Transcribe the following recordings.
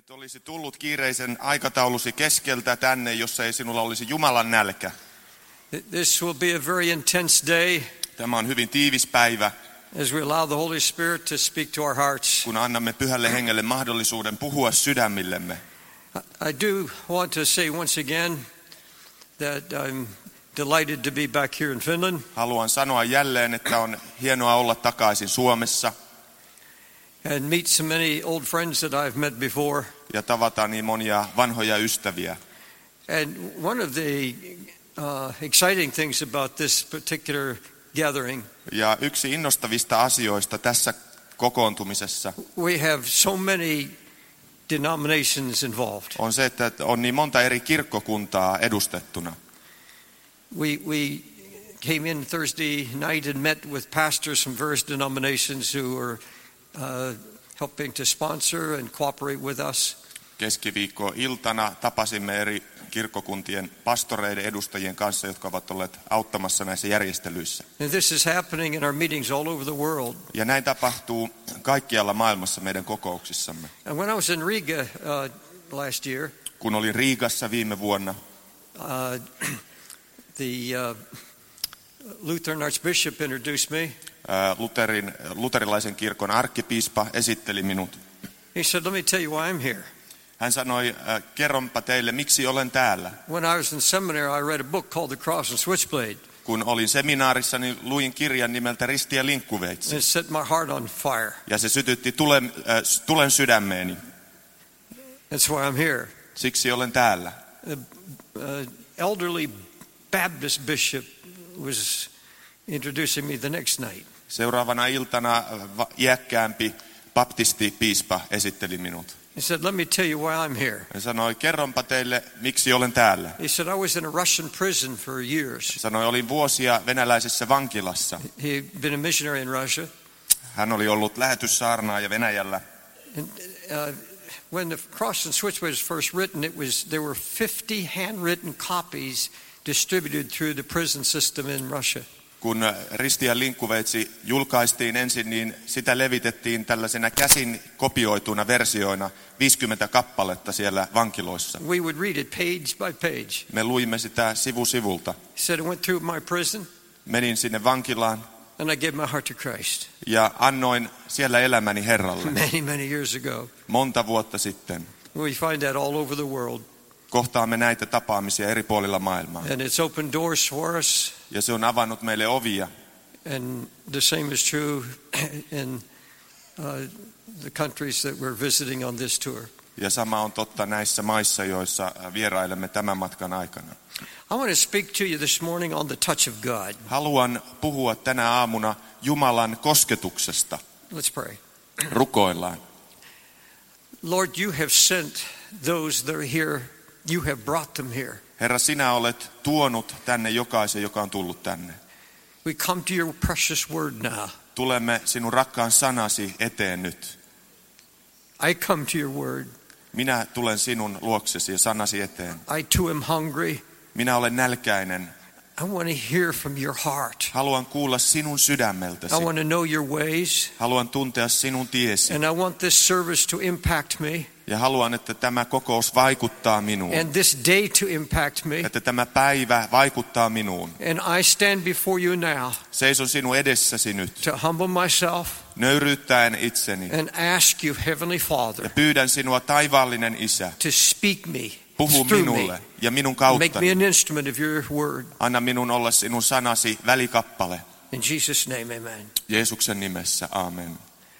Et olisi tullut kiireisen aikataulusi keskeltä tänne, jossa ei sinulla olisi Jumalan nälkä. This will be a very intense day Tämä on hyvin tiivis päivä, as we allow the Holy Spirit to speak to our hearts. kun annamme Pyhälle Hengelle mahdollisuuden puhua sydämillemme. I do want to say once again that I'm delighted to be back here in Finland. Haluan sanoa jälleen, että on hienoa olla takaisin Suomessa And meet so many old friends that I've met before. ja tavata niin monia vanhoja ystäviä. And one of the exciting things about this particular gathering, Ja yksi innostavista asioista tässä kokoontumisessa we have so many denominations involved. on se, että on niin monta eri kirkkokuntaa edustettuna. We came in Thursday night and met with pastors from various denominations who were helping to sponsor and cooperate with us. Keskiviikko-iltana tapasimme eri kirkkokuntien pastoreiden edustajien kanssa, jotka ovat olleet auttamassa näissä järjestelyissä. And this is happening in our meetings all over the world. Ja näin tapahtuu kaikkialla maailmassa meidän kokouksissamme. And when I was in Riga last year, Kun olin Riigassa viime vuonna, the Lutheran Archbishop introduced me. luterilaisen kirkon arkkipiispa esitteli minut. He said, "Let me tell you why I'm here." Hän sanoi, kerronpa teille, miksi olen täällä. When I was in seminary, I read a book called The Cross and Switchblade. Kun olin seminaarissa, niin luin kirjan nimeltä Risti ja linkkuveitsi. It set my heart on fire. Ja se sytytti tulen sydämeeni. That's why I'm here. Siksi olen täällä. Elderly Baptist bishop was introducing me the next night. Seuraavana iltana iäkkäämpi baptistipiispa esitteli minut. He said, "Let me tell you why I'm here." Hän sanoi, kerronpa teille, miksi olen täällä. He said, "I was in a Russian prison for years." Hän sanoi, olin vuosia venäläisessä vankilassa. He'd been a missionary in Russia. Hän oli ollut lähetyssaarnaaja Venäjällä. And when the Cross and Switchblade was first written, there were 50 handwritten copies distributed through the prison system in Russia. Kun Risti ja linkkuveitsi julkaistiin ensin, niin sitä levitettiin tällaisena käsin kopioituna versioina 50 kappaletta siellä vankiloissa. We would read it page by page. Me luimme sitä sivu sivulta. He said, "I went through my prison Menin sinne vankilaan and I gave my heart to Christ." ja annoin siellä elämäni Herralle. Many years ago. Monta vuotta sitten. We find that all over the world. Kohtaamme näitä tapaamisia eri puolilla maailmaa. And it's opened doors for us. Ja se on avannut meille ovia. And the same is true in the countries that we're visiting on this tour. Ja sama on totta näissä maissa, joissa vierailemme tämän matkan aikana. I want to speak to you this morning on the touch of God. Haluan puhua tänä aamuna Jumalan kosketuksesta. Let's pray. Rukoillaan. Lord, you have sent those that are here. You have brought them here. Herra, sinä olet tuonut tänne jokaisen, joka on tullut tänne. We come to your precious word now. Tulemme sinun rakkaan sanasi eteen nyt. I come to your word. Minä tulen sinun luoksesi ja sanasi eteen. I too am hungry. Minä olen nälkäinen. I want to hear from your heart. Haluan kuulla sinun sydämeltäsi. I want to know your ways. Haluan tuntea sinun tiesi. And I want this service to impact me. Ja haluan, että tämä kokous vaikuttaa minuun. And this day to impact me. Että tämä päivä vaikuttaa minuun. And I stand before you now. Seison sinun edessäsi nyt. To humble myself. Nöyryyttäen itseni. And ask you, Heavenly Father. Ja pyydän sinua, taivaallinen Isä. To speak me. Puhu minulle ja minun kauttani. Make me an instrument of your word. Anna minun olla sinun sanasi välikappale. In Jesus' name, amen. Jeesuksen nimessä, amen.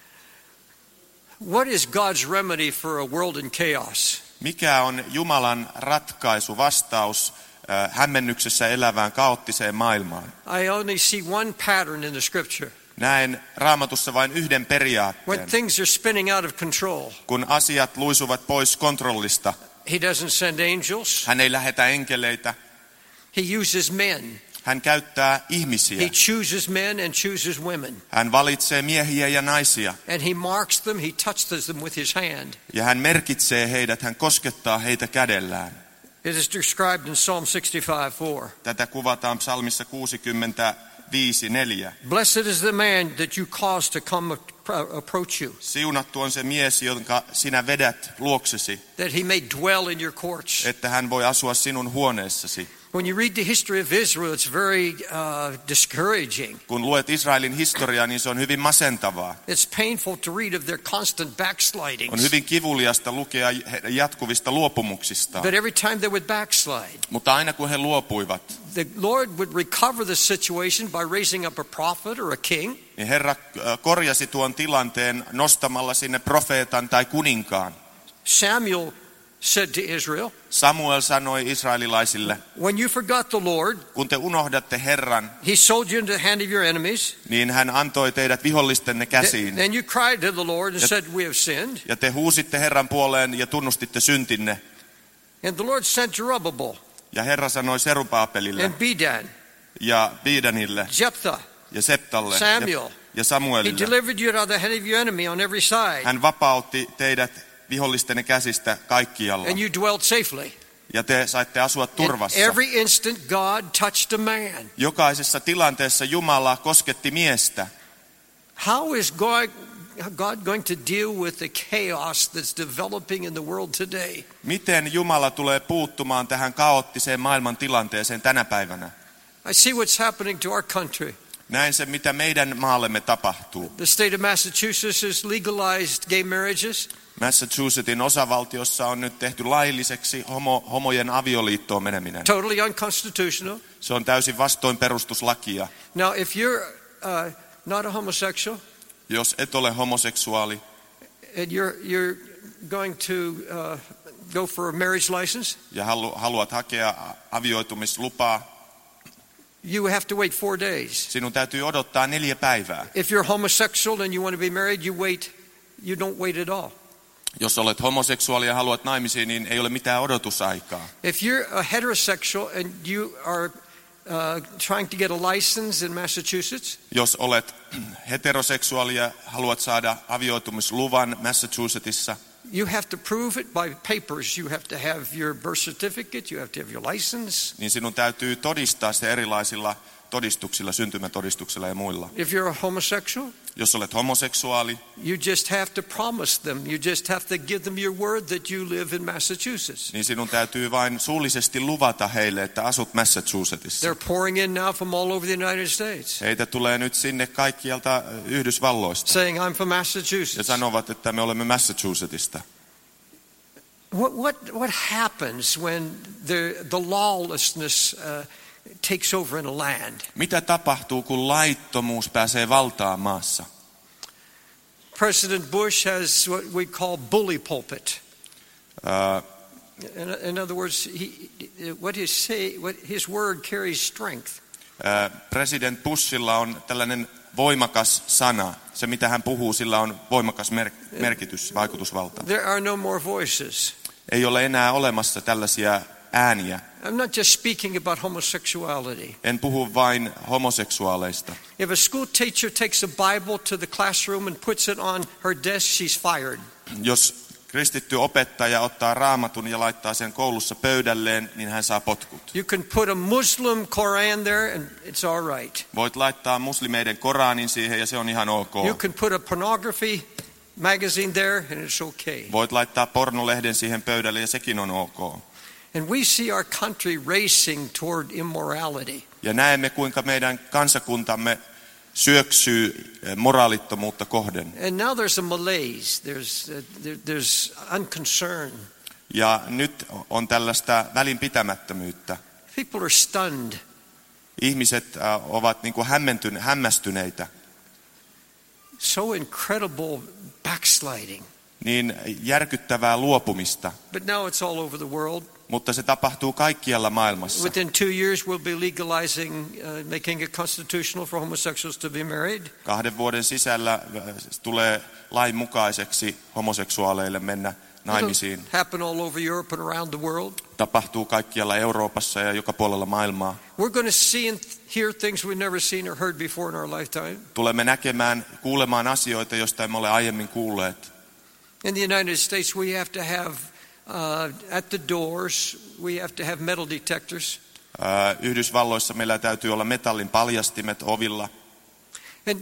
What is God's remedy for a world in chaos? Mikä on Jumalan ratkaisu, vastaus hämmennyksessä elävään kaoottiseen maailmaan? I only see one pattern in the scripture. Näen Raamatussa vain yhden periaatteen. When things are spinning out of control. Kun asiat luisuvat pois kontrollista. He doesn't send angels. Hän ei lähetä enkeleitä. He uses men. Hän käyttää ihmisiä. He chooses men and chooses women. Hän valitsee miehiä ja naisia. And he marks them, he touches them with his hand. Ja hän merkitsee heidät, hän koskettaa heitä kädellään. It is described in Psalm 65:4. Tätä kuvataan psalmissa 60 5:4. Blessed is the man that you cause to come approach you. Siunattu on se mies, jonka sinä vedät luoksesi, That he may dwell in your courts. että hän voi asua sinun huoneessasi. When you read the history of Israel, it's very discouraging. Kun luet Israelin historiaa, niin se on hyvin masentavaa. It's painful to read of their constant backslidings. On hyvin kivuliasta lukea jatkuvista luopumuksistaan. But every time they would backslide, Mutta aina kun he luopuivat, the Lord would recover the situation by raising up a prophet or a king. niin Herra korjasi tuon tilanteen nostamalla sinne profeetan tai kuninkaan. Samuel said to Israel, Samuel sanoi israelilaisille, when you forgot the Lord, kun te unohdatte Herran, he sold you into the hand of your enemies. niin hän antoi teidät vihollistenne käsiin. Then you cried to the Lord and said, we have sinned. Ja te huusitte Herran puoleen ja tunnustitte syntinne. And the Lord sent Zerubbabel Ja Herra sanoi Serubaabelille and Bedan, ja Biidanille Jephthah, ja Septalle Samuel. ja He Samuelille. delivered you out of the hand of your enemy on every side. Hän vapautti teidät vihollistenne käsistä kaikkialla. And you dwelt safely. Ja te saitte asua turvassa. In every instant God touched a man. Jokaisessa tilanteessa Jumala kosketti miestä. How is God going to deal with the chaos that's developing in the world today? Miten Jumala tulee puuttumaan tähän kaoottiseen maailman tilanteeseen tänä päivänä? I see what's happening to our country. Näin se, mitä meidän maallemme tapahtuu. The state of Massachusetts has legalized gay marriages. Massachusettsin osavaltiossa on nyt tehty lailliseksi homojen avioliittoon meneminen. Totally unconstitutional. Se on täysin vastoin perustuslakia. Now, if you're not a homosexual, Jos et ole homoseksuaali and you're going to go for a marriage license, ja haluat hakea avioitumislupaa, you have to wait 4 days. sinun täytyy odottaa 4 päivää. If you're homosexual and you want to be married, you don't wait at all. Jos olet homoseksuaali ja haluat naimisiin, niin ei ole mitään odotusaikaa. If you're a heterosexual and you are trying to get a license in Massachusetts, Jos olet heteroseksuaali ja haluat saada avioitumisluvan Massachusettsissa, you have to prove it by papers. You have to have your birth certificate, you have to have your license. niin sinun täytyy todistaa se erilaisilla todistuksilla, syntymätodistuksilla ja muilla. If you're a homosexual, Jos olet homoseksuaali, you just have to promise them. You just have to give them your word that you live in Massachusetts. niin sinun täytyy vain suullisesti luvata heille, että asut Massachusettsissa. They're pouring in now from all over the United States, Heitä tulee nyt sinne kaikkialta Yhdysvalloista saying, I'm from ja Massachusetts. sanovat, että me olemme Massachusettsista. What happens when the lawlessness takes over in a land? Mitä tapahtuu, kun laittomuus pääsee valtaan maassa? President Bush has what we call bully pulpit. In other words, what his word carries strength. President Bushilla on tällainen voimakas sana. Se, mitä hän puhuu, sillä on voimakas merkitys, vaikutusvalta. There are no more voices. Ei ole enää olemassa tällaisia ääniä. I'm not just speaking about homosexuality. En puhu vain homoseksuaaleista. If a school teacher takes a Bible to the classroom and puts it on her desk, she's fired. Jos kristitty opettaja ottaa raamatun ja laittaa sen koulussa pöydälleen, niin hän saa potkut. You can put a Muslim Quran there and it's all right. Voit laittaa muslimeiden Koranin siihen ja se on ihan ok. You can put a pornography magazine there and it's okay. Voit laittaa pornolehden siihen pöydälle ja sekin on ok. And we see our country racing toward immorality. Ja näemme, kuinka meidän kansakuntamme syöksyy moraalittomuutta kohden. And now there's a malaise. There's unconcern. Ja nyt on tällaista välinpitämättömyyttä. People are stunned. Ihmiset ovat niin kuin hämmästyneitä. So incredible backsliding. Niin järkyttävää luopumista. But now it's all over the world. Mutta se tapahtuu kaikkialla maailmassa. Within 2 years we'll be legalizing, making it constitutional for homosexuals to be married. 2 vuoden sisällä tulee lain mukaiseksi homoseksuaaleille mennä naimisiin. It'll happen all over Europe and around the world. Tapahtuu kaikkialla Euroopassa ja joka puolella maailmaa. We're going to see and hear things we've never seen or heard before in our lifetime. Tulemme kuulemaan asioita, joista emme ole aiemmin kuulleet. In the United States we have to have at the doors we have to have metal detectors. Yhdysvalloissa meillä täytyy olla metallin paljastimet ovilla. And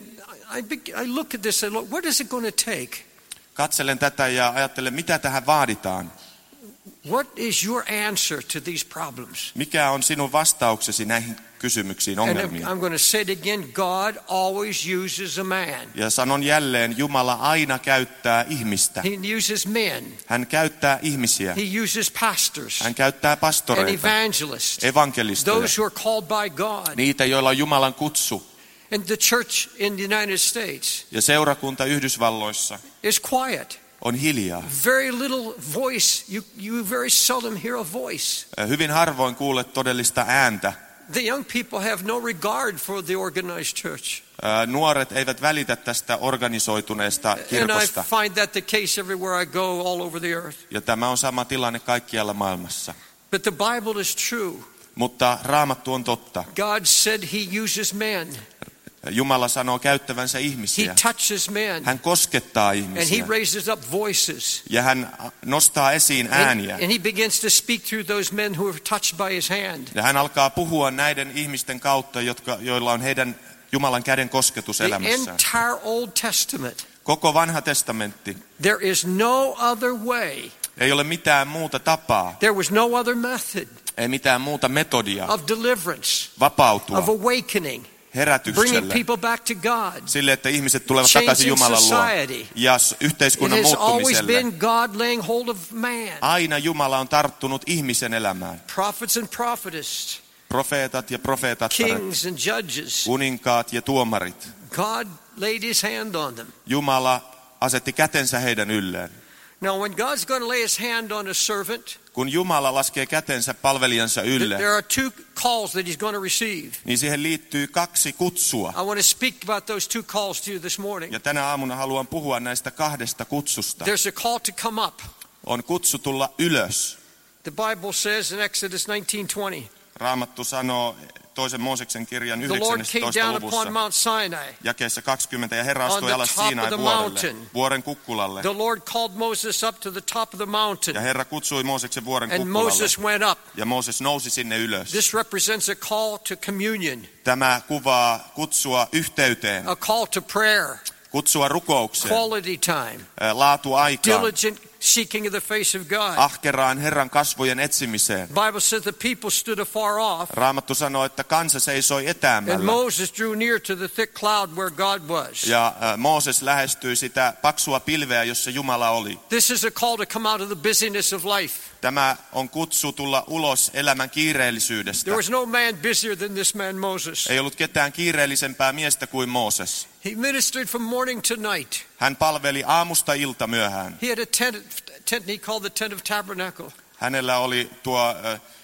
I look at this and look, what is it going to take? Katselen tätä ja ajattelen, mitä tähän vaaditaan. What is your answer to these problems? Mikä on sinun vastauksesi näihin kysymyksiin, ongelmiin? And I'm going to say it again, God always uses a man. Ja sanon jälleen, Jumala aina käyttää ihmistä. He uses men. Hän käyttää ihmisiä. He uses pastors. Hän käyttää And pastoreita, evangelists. evankelisteja, Those who are called by God. niitä, joilla on Jumalan kutsu. And the church in the United States Ja seurakunta Yhdysvalloissa is quiet. on hiljaa. Very little voice. You very seldom hear a voice. Hyvin harvoin kuulet todellista ääntä. The young people have no regard for the organized church. Nuoret eivät välitä tästä organisoituneesta And I kirkosta. find that the case everywhere I go all over the earth. Ja tämä on sama tilanne kaikkialla maailmassa. But the Bible is true. Mutta Raamattu on totta. God said he uses men. Jumala sanoo käyttävänsä He ihmisiä. touches men. Hän koskettaa And he ihmisiä. raises up voices. Ja hän nostaa esiin ääniä. And he begins to speak through those men who are touched by his hand. Ja hän alkaa puhua näiden ihmisten kautta, joilla on heidän Jumalan käden kosketus The elämässään. entire Old Testament. Koko vanha testamentti. There is no other way. Ei ole mitään muuta tapaa. There was no other method Ei mitään muuta metodia of deliverance, vapautua of awakening, bringing herätykselle. people back to God. Sille, että ihmiset tulevat Changing takaisin Jumalan luo. society. Ja It yhteiskunnan has always muuttumiselle. been God laying hold of man. Aina Jumala on tarttunut ihmisen elämään. Prophets and prophetess, Profeetat ja profeetattaret. kings and judges. Kuninkaat ja tuomarit. God laid his hand on them. Jumala asetti kätensä heidän ylleen. Now when God's going to lay his hand on a servant, Kun Jumala laskee kätensä palvelijansa ylle, there are two calls that he's going to receive. niin siihen liittyy 2 kutsua. I want to speak about those two calls to you this morning. Ja tänä aamuna haluan puhua näistä 2 kutsusta. There's a call to come up. On kutsu tulla ylös. The Bible says in Exodus 19:20, Raamattu sanoo 2. Mooseksen kirjan the Lord came 19. down luvussa. upon Mount Sinai. Jakeessa 20, ja Herra On astui the alas top of Siinain the vuorelle, mountain. vuoren kukkulalle. The Lord called Moses up to the top of the mountain, Ja Herra kutsui Mooseksen vuoren and kukkulalle. Moses went up. Ja Mooses nousi sinne ylös. This represents a call to communion, Tämä kuvaa kutsua yhteyteen, a call to prayer, kutsua rukoukseen, quality time, laatuaikaan, diligent seeking of the face of God. ahkeraan Herran kasvojen etsimiseen. The Bible says the people stood afar off, Raamattu sanoo, että kansa seisoi and etäämällä. Moses drew near to the thick cloud where God was. Ja Mooses lähestyi sitä paksua pilveä, jossa Jumala oli. This is a call to come out of the busyness of life. Tämä on kutsu tulla ulos elämän kiireellisyydestä. There was no man busier than this man Moses. Ei ollut ketään kiireellisempää miestä kuin Mooses. He ministered from morning to night. Hän palveli aamusta ilta myöhään. He had a tent he called the tent of tabernacle. Hänellä oli tuo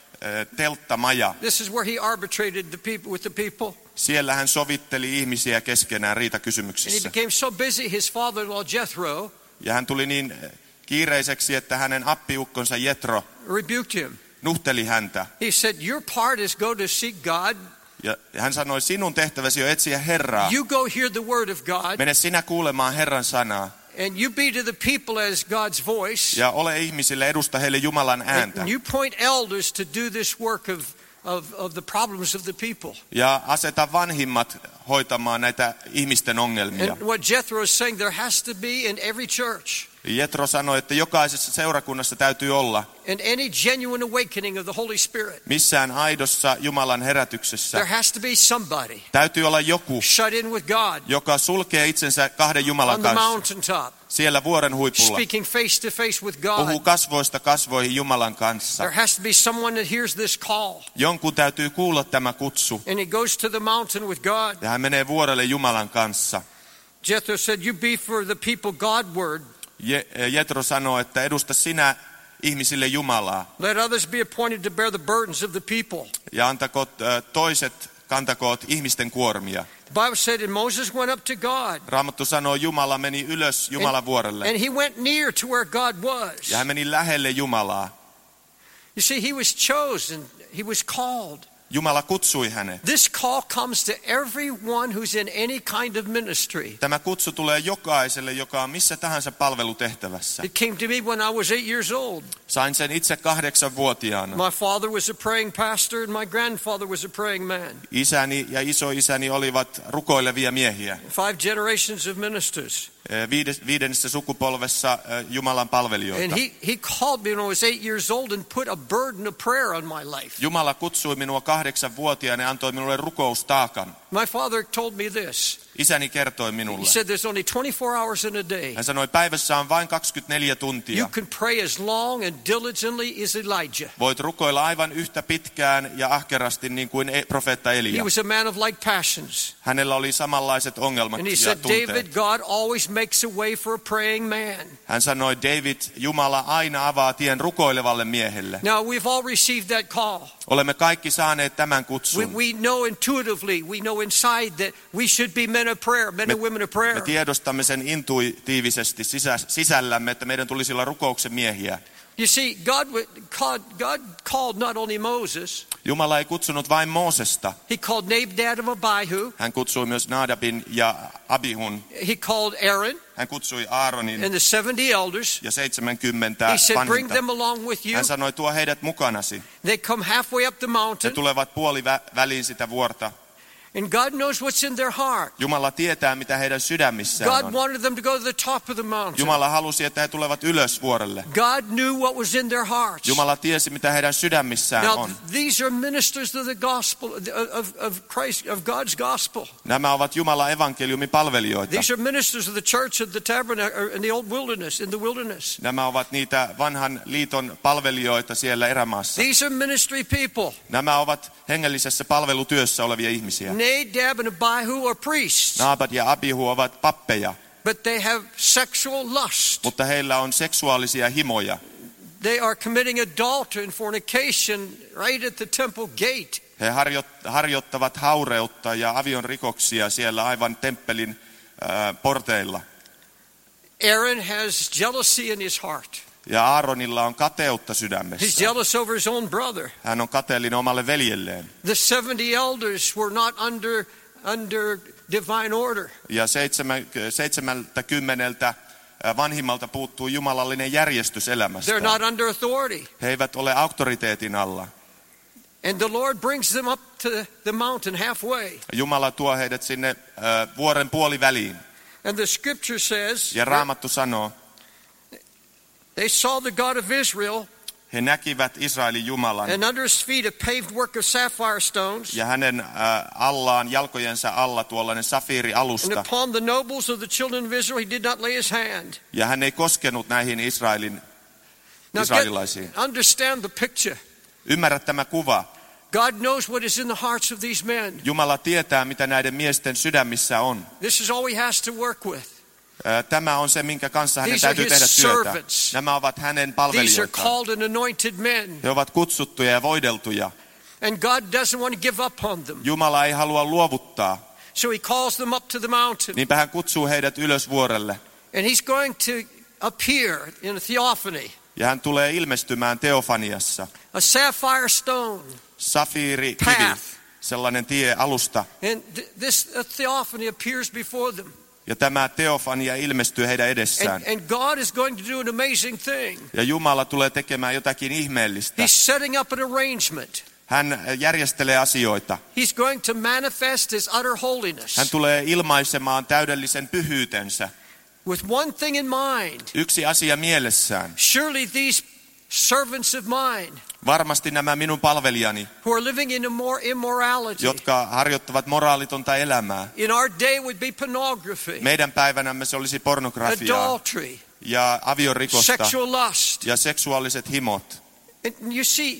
telttamaja. This is where he arbitrated the people with the people. Siellä hän sovitteli ihmisiä keskenään And he riitakysymyksissä. became so busy, his father-in-law Jethro Ja hän tuli niin kiireiseksi, että hänen appiukkonsa Jetro rebuked him. nuhteli häntä. He said, your part is go to seek God. Ja hän sanoi, sinun tehtäväsi on etsiä Herraa. You go hear the word of God. Mene sinä kuulemaan Herran sanaa. And you be to the people as God's voice. Ja ole ihmisille, edusta heille Jumalan ääntä. And you point elders to do this work of the problems of the people. Ja aseta vanhimmat hoitamaan näitä ihmisten ongelmia. And what Jethro is saying, there has to be in every church. Jetro sanoi, että jokaisessa seurakunnassa täytyy olla. And any genuine awakening of the Holy Spirit. Missään aidossa Jumalan herätyksessä There has to be somebody täytyy olla joku, shut in with God joka sulkee itsensä 2 Jumalan on the kanssa. mountaintop, Siellä vuoren huipulla. speaking face to face with Puhuu God. kasvoista kasvoihin Jumalan kanssa. There has to be someone that hears this call. Jonkun täytyy kuulla tämä kutsu. And he goes to the mountain with God. Ja hän menee vuorelle Jumalan kanssa. Jethro said, you be for the people God word. Jetro sanoo, että edusta sinä ihmisille Jumalaa. Let others be appointed to bear the burdens of the people. Ja antakoot toiset kantakoot ihmisten kuormia. The Bible said that Moses went up to God. Raamattu sanoo, Jumala meni ylös Jumalan vuorelle. And he went near to where God was. Ja hän meni lähelle Jumalaa. You see, he was chosen. He was called. Jumala kutsui hänet. This call comes to everyone who's in any kind of ministry. Tämä kutsu tulee jokaiselle, joka on missä tahansa palvelutehtävässä. It came to me when I was 8 years old. Sain sen itse 8-vuotiaana. My father was a praying pastor and my grandfather was a praying man. Isäni ja isoisäni olivat rukoilevia miehiä. 5 generations of ministers. Viidennessä sukupolvessa Jumalan palvelijoita. And he called me when I was 8 years old and put a burden of prayer on my life. Jumala kutsui minua 8-vuotiaana ja antoi minulle rukoustaakan. My father told me this. Isäni kertoi He minulle. said there's only 24 hours in a day. Hän sanoi, päivässä on vain 24 tuntia. You can pray as long and diligently as Elijah. Voit rukoilla aivan yhtä pitkään ja ahkerasti niin kuin profeetta He Elia. was a man of like passions. Hänellä oli samanlaiset ongelmat And he ja said, David, tunteet. God always makes a way for a praying man. Hän sanoi, David, Jumala aina avaa tien rukoilevalle miehelle. Now, we've all received that call. Olemme kaikki saaneet tämän kutsun. We know intuitively, we know inside that we should be men of prayer, men and women of Me prayer. tiedostamme sen intuitiivisesti sisällämme, että meidän tulisi olla rukouksen miehiä. You see, God called not only Moses, Jumala ei kutsunut vain Moosesta. he called Nadab and Abihu, Hän kutsui myös Nadabin ja Abihun. he called Aaron Hän kutsui Aaronin and the 70 elders. ja 70 He said, bring vanhinta. them along with you. Hän sanoi, tuo heidät mukanasi. They come halfway up the He mountain, tulevat väliin sitä vuorta. and God knows what's in their heart. Jumala tietää, mitä heidän sydämissään God on. wanted them to go to the top of the mountain. Jumala halusi, että he tulevat ylös vuorelle. God knew what was in their hearts. Jumala tiesi, mitä heidän sydämissään Now, on. these are ministers of the gospel, of Christ, of God's gospel. Nämä ovat Jumalan evankeliumin palvelijoita. These are ministers of the church of the tabernacle in the old wilderness, in the wilderness. Nämä ovat niitä vanhan liiton palvelijoita siellä erämaassa. These are ministry people. Nämä ovat hengellisessä palvelutyössä olevia ihmisiä. Nadab and Abihu are priests, Naabad ja Abihu ovat pappeja, but they have sexual lust. mutta heillä on seksuaalisia himoja. They are committing adultery and fornication right at the temple gate. He harjoittavat haureutta ja avion rikoksia siellä aivan temppelin porteilla. Aaron has jealousy in his heart. Ja Aaronilla on kateutta He's sydämessä. jealous over his own brother. Hän on kateellinen omalle veljelleen. The 70 elders were not under divine order. Ja 70 vanhimmalta puuttuu jumalallinen järjestys elämästä. They're not under authority. He eivät ole auktoriteetin alla. And the Lord brings them up to the mountain halfway. Jumala tuo heidät sinne vuoren puoliväliin. And the scripture says, Ja Raamattu sanoo, they saw the God of Israel, he näkivät Israelin Jumalan. and under his feet a paved work of sapphire stones, Ja hänen allaan, jalkojensa alla tuollainen and safiirialusta. upon the nobles of the children of Israel he did not lay his hand. Ja hän ei koskenut näihin Now israelilaisiin. understand the picture. Ymmärrä tämä kuva. God knows what is in the hearts of these men. Jumala tietää, mitä näiden miesten sydämissä on. This is all he has to work with. Tämä on se, minkä kanssa hänen These are täytyy his tehdä työtä. servants. Nämä ovat hänen These are palvelijoitaan. called and anointed men. He ovat kutsuttuja ja voideltuja. And God doesn't want to give up on them. Jumala ei halua luovuttaa. So he calls them up to the mountain. Niinpä hän kutsuu heidät ylös vuorelle. And he's going to appear in a theophany. Ja hän tulee ilmestymään teofaniassa. A sapphire stone. Safiirikivi, Path. sellainen tie alusta. And this theophany appears before them. Ja tämä teofania ilmestyy heidän edessään. And God is going to do an amazing thing. Ja Jumala tulee tekemään jotakin ihmeellistä. He's setting up an arrangement. Hän järjestelee asioita. He's going to manifest his utter holiness. Hän tulee ilmaisemaan täydellisen pyhyytensä. With one thing in mind. Yksi asia mielessään. Surely these servants of mine Varmasti nämä minun palvelijani, who are living in immorality, jotka harjoittavat moraalitonta elämää. in our day would be pornography, Meidän päivänämme se olisi pornografiaa adultery, ja aviorikosta sexual lust. ja seksuaaliset himot. And you see,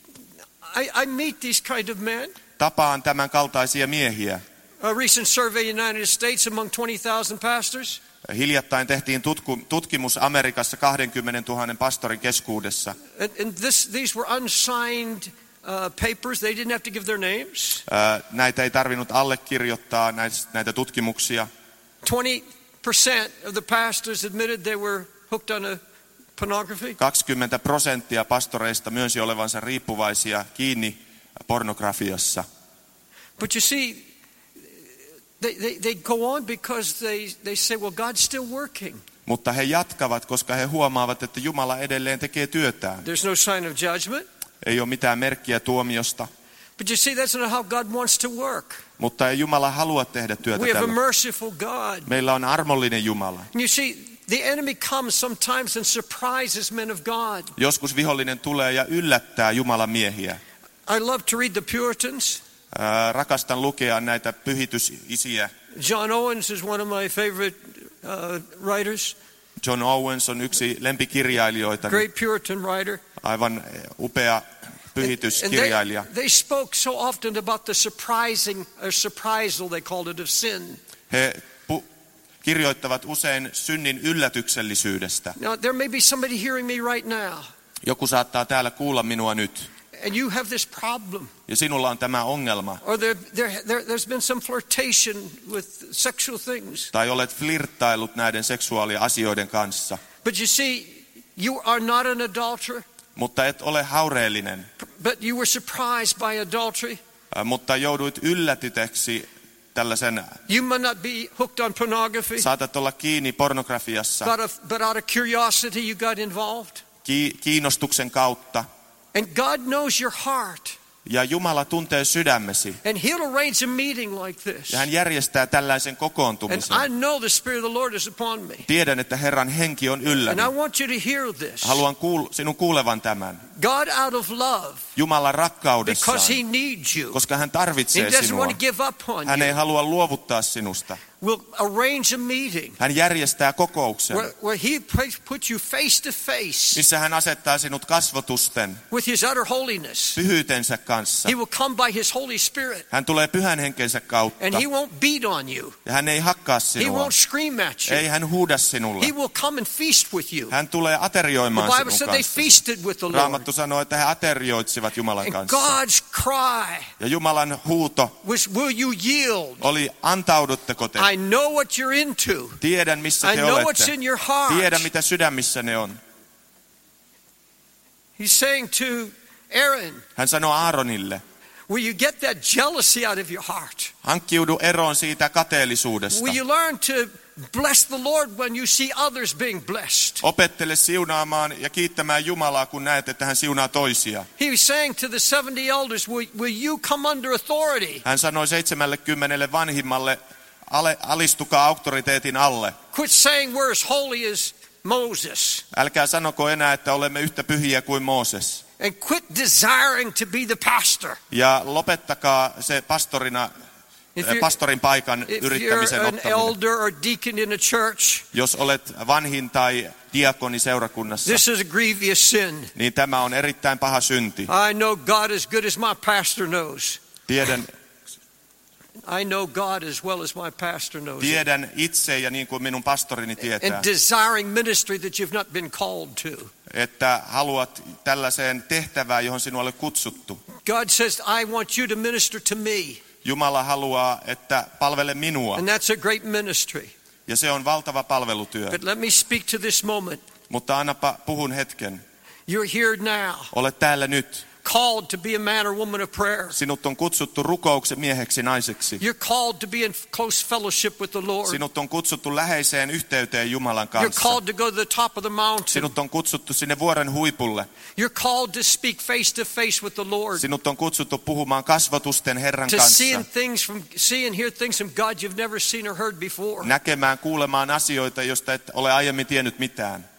I meet these kind of men. Tapaan tämän kaltaisia miehiä. A recent survey in the United States among 20,000 pastors. Hiljattain tehtiin tutkimus Amerikassa 20 000 pastorin keskuudessa. And these were unsigned papers. They didn't have to give their names. Näitä ei tarvinnut allekirjoittaa, näitä tutkimuksia. 20% of the pastors admitted they were hooked on pornography. 20% pastoreista myönsi olevansa riippuvaisia kiinni pornografiassa. But you see, they go on because they say, well, God's still working. Mutta he jatkavat, koska he huomaavat, että Jumala edelleen tekee työtään. There's no sign of judgment. Ei ole mitään merkkiä tuomiosta. But you see, that's not how God wants to work. Mutta ei Jumala halua tehdä työtä We have a tällä. merciful God. Meillä on armollinen Jumala. And you see, the enemy comes sometimes and surprises men of God. Joskus vihollinen tulee ja yllättää Jumalan miehiä. I love to read the Puritans. Rakastan lukea näitä pyhitysisiä. John Owens is one of my favorite writers. John Owens on yksi lempikirjailijoita. Great Puritan writer. Aivan upea pyhityskirjailija. They spoke so often about the surprisal, they called it, of sin. He kirjoittavat usein synnin yllätyksellisyydestä. Now, there may be somebody hearing me right now. Joku saattaa täällä kuulla minua nyt. And you have this problem. Ja sinulla on tämä ongelma. Or there's been some flirtation with sexual things. Tai olet flirttailut näiden seksuaaliasioiden kanssa. But you see, you are not an adulterer. Mutta et ole haureellinen. But you were surprised by adultery. Mutta jouduit yllätyteksi tällaisen. You might not be hooked on pornography. Saatat olla kiinni pornografiassa. But out of curiosity you got involved. Kiinnostuksen kautta. And God knows your heart. Ja Jumala tuntee sydämesi. And he'll arrange a meeting like this. Ja hän järjestää tällaisen kokoontumisen. And I know the Spirit of the Lord is upon me. Tiedän, että Herran henki on ylläni. And I want you to hear this. Haluan sinun kuulevan tämän. God out of love. Jumala rakkaudessaan. Because he needs you. Koska hän tarvitsee he doesn't sinua. Want to give up on hän ei you. halua luovuttaa sinusta. Will arrange a meeting. Hän järjestää kokouksen. Where he puts you face to face. Missä hän asettaa sinut kasvotusten. With his utter holiness. Pyhyytensä kanssa. He will come by his Holy Spirit. Hän tulee pyhän henkensä kautta. And he won't beat on you. Ja hän ei hakkaa sinua. He won't scream at you. Ei hän huuda sinulle. He will come and feast with you. Hän tulee aterioimaan the Bible sinun said kanssa. they feasted with the Lord. Raamattu sanoo, että he aterioitsivat Jumalan and kanssa. God's cry ja Jumalan huuto was, will you yield? Oli, antaudutteko te? I know what you're into. Tiedän, missä te I know olette. what's in your heart. Tiedän, mitä sydämissänne on. He's saying to Aaron, hän sanoo Aaronille, will you get that jealousy out of your heart? Hankkiudu eroon siitä kateellisuudesta. Will you learn to bless the Lord when you see others being blessed? Opettele siunaamaan ja kiittämään Jumalaa, kun näet, että hän siunaa toisia. He was saying to the 70 elders, will you come under authority? Hän sanoi 70 vanhimmalle, alistukaa auktoriteetin alle. Quit saying we're as holy as Moses. Älkää sanoko enää, että olemme yhtä pyhiä kuin Mooses. And quit desiring to be the pastor. Ja lopettakaa se pastorin paikan yrittämisen ottaminen. Elder or deacon in a church, jos olet vanhin tai diakoni seurakunnassa, this is a grievous sin. Niin tämä on erittäin paha synti. I know God as good as my pastor knows. I know God as well as my pastor knows. Tiedän itse ja niin kuin minun pastorini tietää. And desiring ministry that you've not been called to. Että haluat tällaiseen tehtävään, johon sinua ole kutsuttu. God says, I want you to minister to me. Jumala haluaa, että palvele minua. And that's a great ministry. Ja se on valtava palvelutyö. But let me speak to this moment. Mutta annapa puhun hetken. You're here now. Olet täällä nyt. Called to be a man or woman of prayer. Sinut on kutsuttu rukouksen mieheksi, naiseksi. You're called to be in close fellowship with the Lord. Sinut on kutsuttu läheiseen yhteyteen Jumalan kanssa. You're called to go to the top of the mountain. Sinut on kutsuttu sinne vuoren huipulle. You're called to speak face to face with the Lord. Sinut on kutsuttu puhumaan kasvotusten Herran to kanssa. see and hear things from God you've never seen or heard before. Näkemään, kuulemaan asioita, joista et ole aiemmin tiennyt mitään.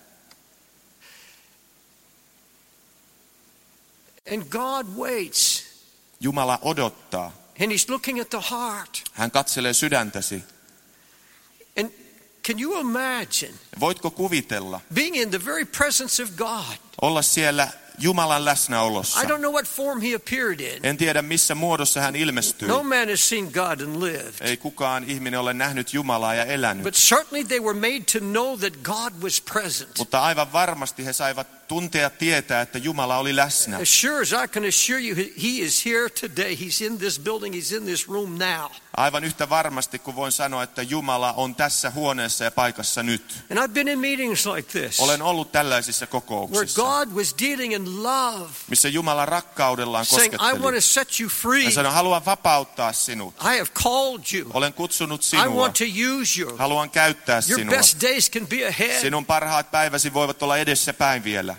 And God waits. Jumala odottaa. And he's looking at the heart. Hän katselee sydäntäsi. And can you imagine? Voitko kuvitella? Being in the very presence of God. Olla siellä Jumalan läsnäolossa. I don't know what form he appeared in. En tiedä missä muodossa hän ilmestyi. No man has seen God and lived. Ei kukaan ihminen ole nähnyt Jumalaa ja elänyt. But certainly they were made to know that God was present. Mutta aivan varmasti he saivat tuntea tietää, että Jumala oli läsnä. As sure as I can assure you, he is here today. He's in this building. He's in this room now. Aivan yhtä varmasti kuin voin sanoa, että Jumala on tässä huoneessa ja paikassa nyt. And I've been in meetings like this. Olen ollut tällaisissa kokouksissa. Where God was dealing in in love, missä Jumala rakkaudellaan saying, I want kosketteli. to set you free. Hän sanoi, haluan vapauttaa sinut. I have called you. Olen kutsunut I sinua. want to use you. Haluan käyttää Your sinua. best days can be ahead. Sinun parhaat päiväsi voivat olla edessä päin vielä.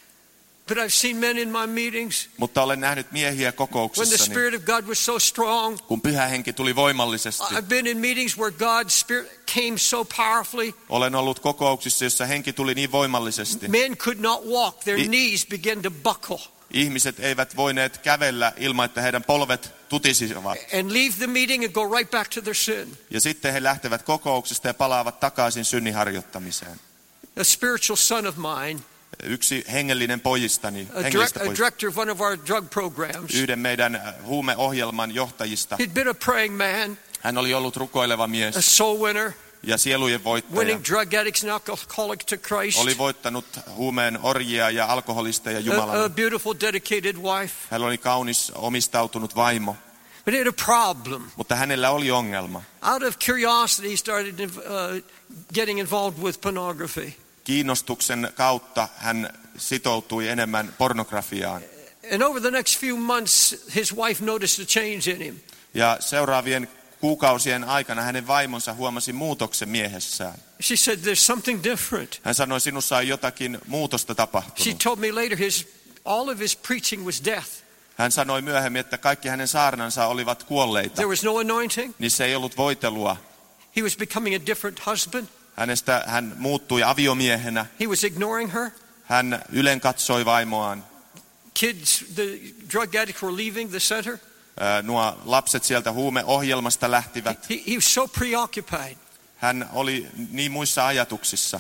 But I've seen men in my meetings, Mutta olen nähnyt miehiä when the kokouksissani, Spirit of God was so strong. kun Pyhä Henki tuli voimallisesti. I've been in meetings where God's Spirit came so powerfully. Olen ollut kokouksissa, jossa Henki tuli niin voimallisesti. Men could not walk. Their knees began to buckle. Ihmiset eivät voineet kävellä ilman, että heidän polvet tutisivat. And leave the meeting and go right back to their sin. Ja sitten he lähtevät kokouksesta ja palaavat takaisin synnin harjoittamiseen. A spiritual son of mine, Yksi hengellinen pojistani, a director of one of our drug programs, yhden meidän huumeohjelman johtajista. he'd been a praying man, Hän oli ollut rukoileva a mies soul winner, ja sielujen voittaja. winning drug addicts and alcoholics to Christ, Oli voittanut huumeen orjia ja alkoholisteja a Jumalalle. beautiful dedicated wife. Hän oli kaunis omistautunut vaimo, But he had a problem. mutta hänellä oli ongelma. Out of curiosity, he started getting involved with pornography. Kiinnostuksen kautta hän sitoutui enemmän pornografiaan. And over the next few months, his wife noticed a change in him. Ja seuraavien kuukausien aikana hänen vaimonsa huomasi muutoksen miehessään. She said, there's something different. Hän sanoi, sinussa on jotakin muutosta She tapahtunut. told me later, all of his preaching was death. Hän sanoi myöhemmin, että kaikki hänen saarnansa olivat kuolleita. There was no anointing. Niissä ei ollut voitelua. He was becoming a different husband. Hän muuttui aviomiehenä. He was ignoring her. Hän ylenkatsoi vaimoaan. Kids, the drug addicts were leaving the center. Nuo lapset sieltä huumeohjelmasta lähtivät. He was so preoccupied. Hän oli niin muissa ajatuksissa.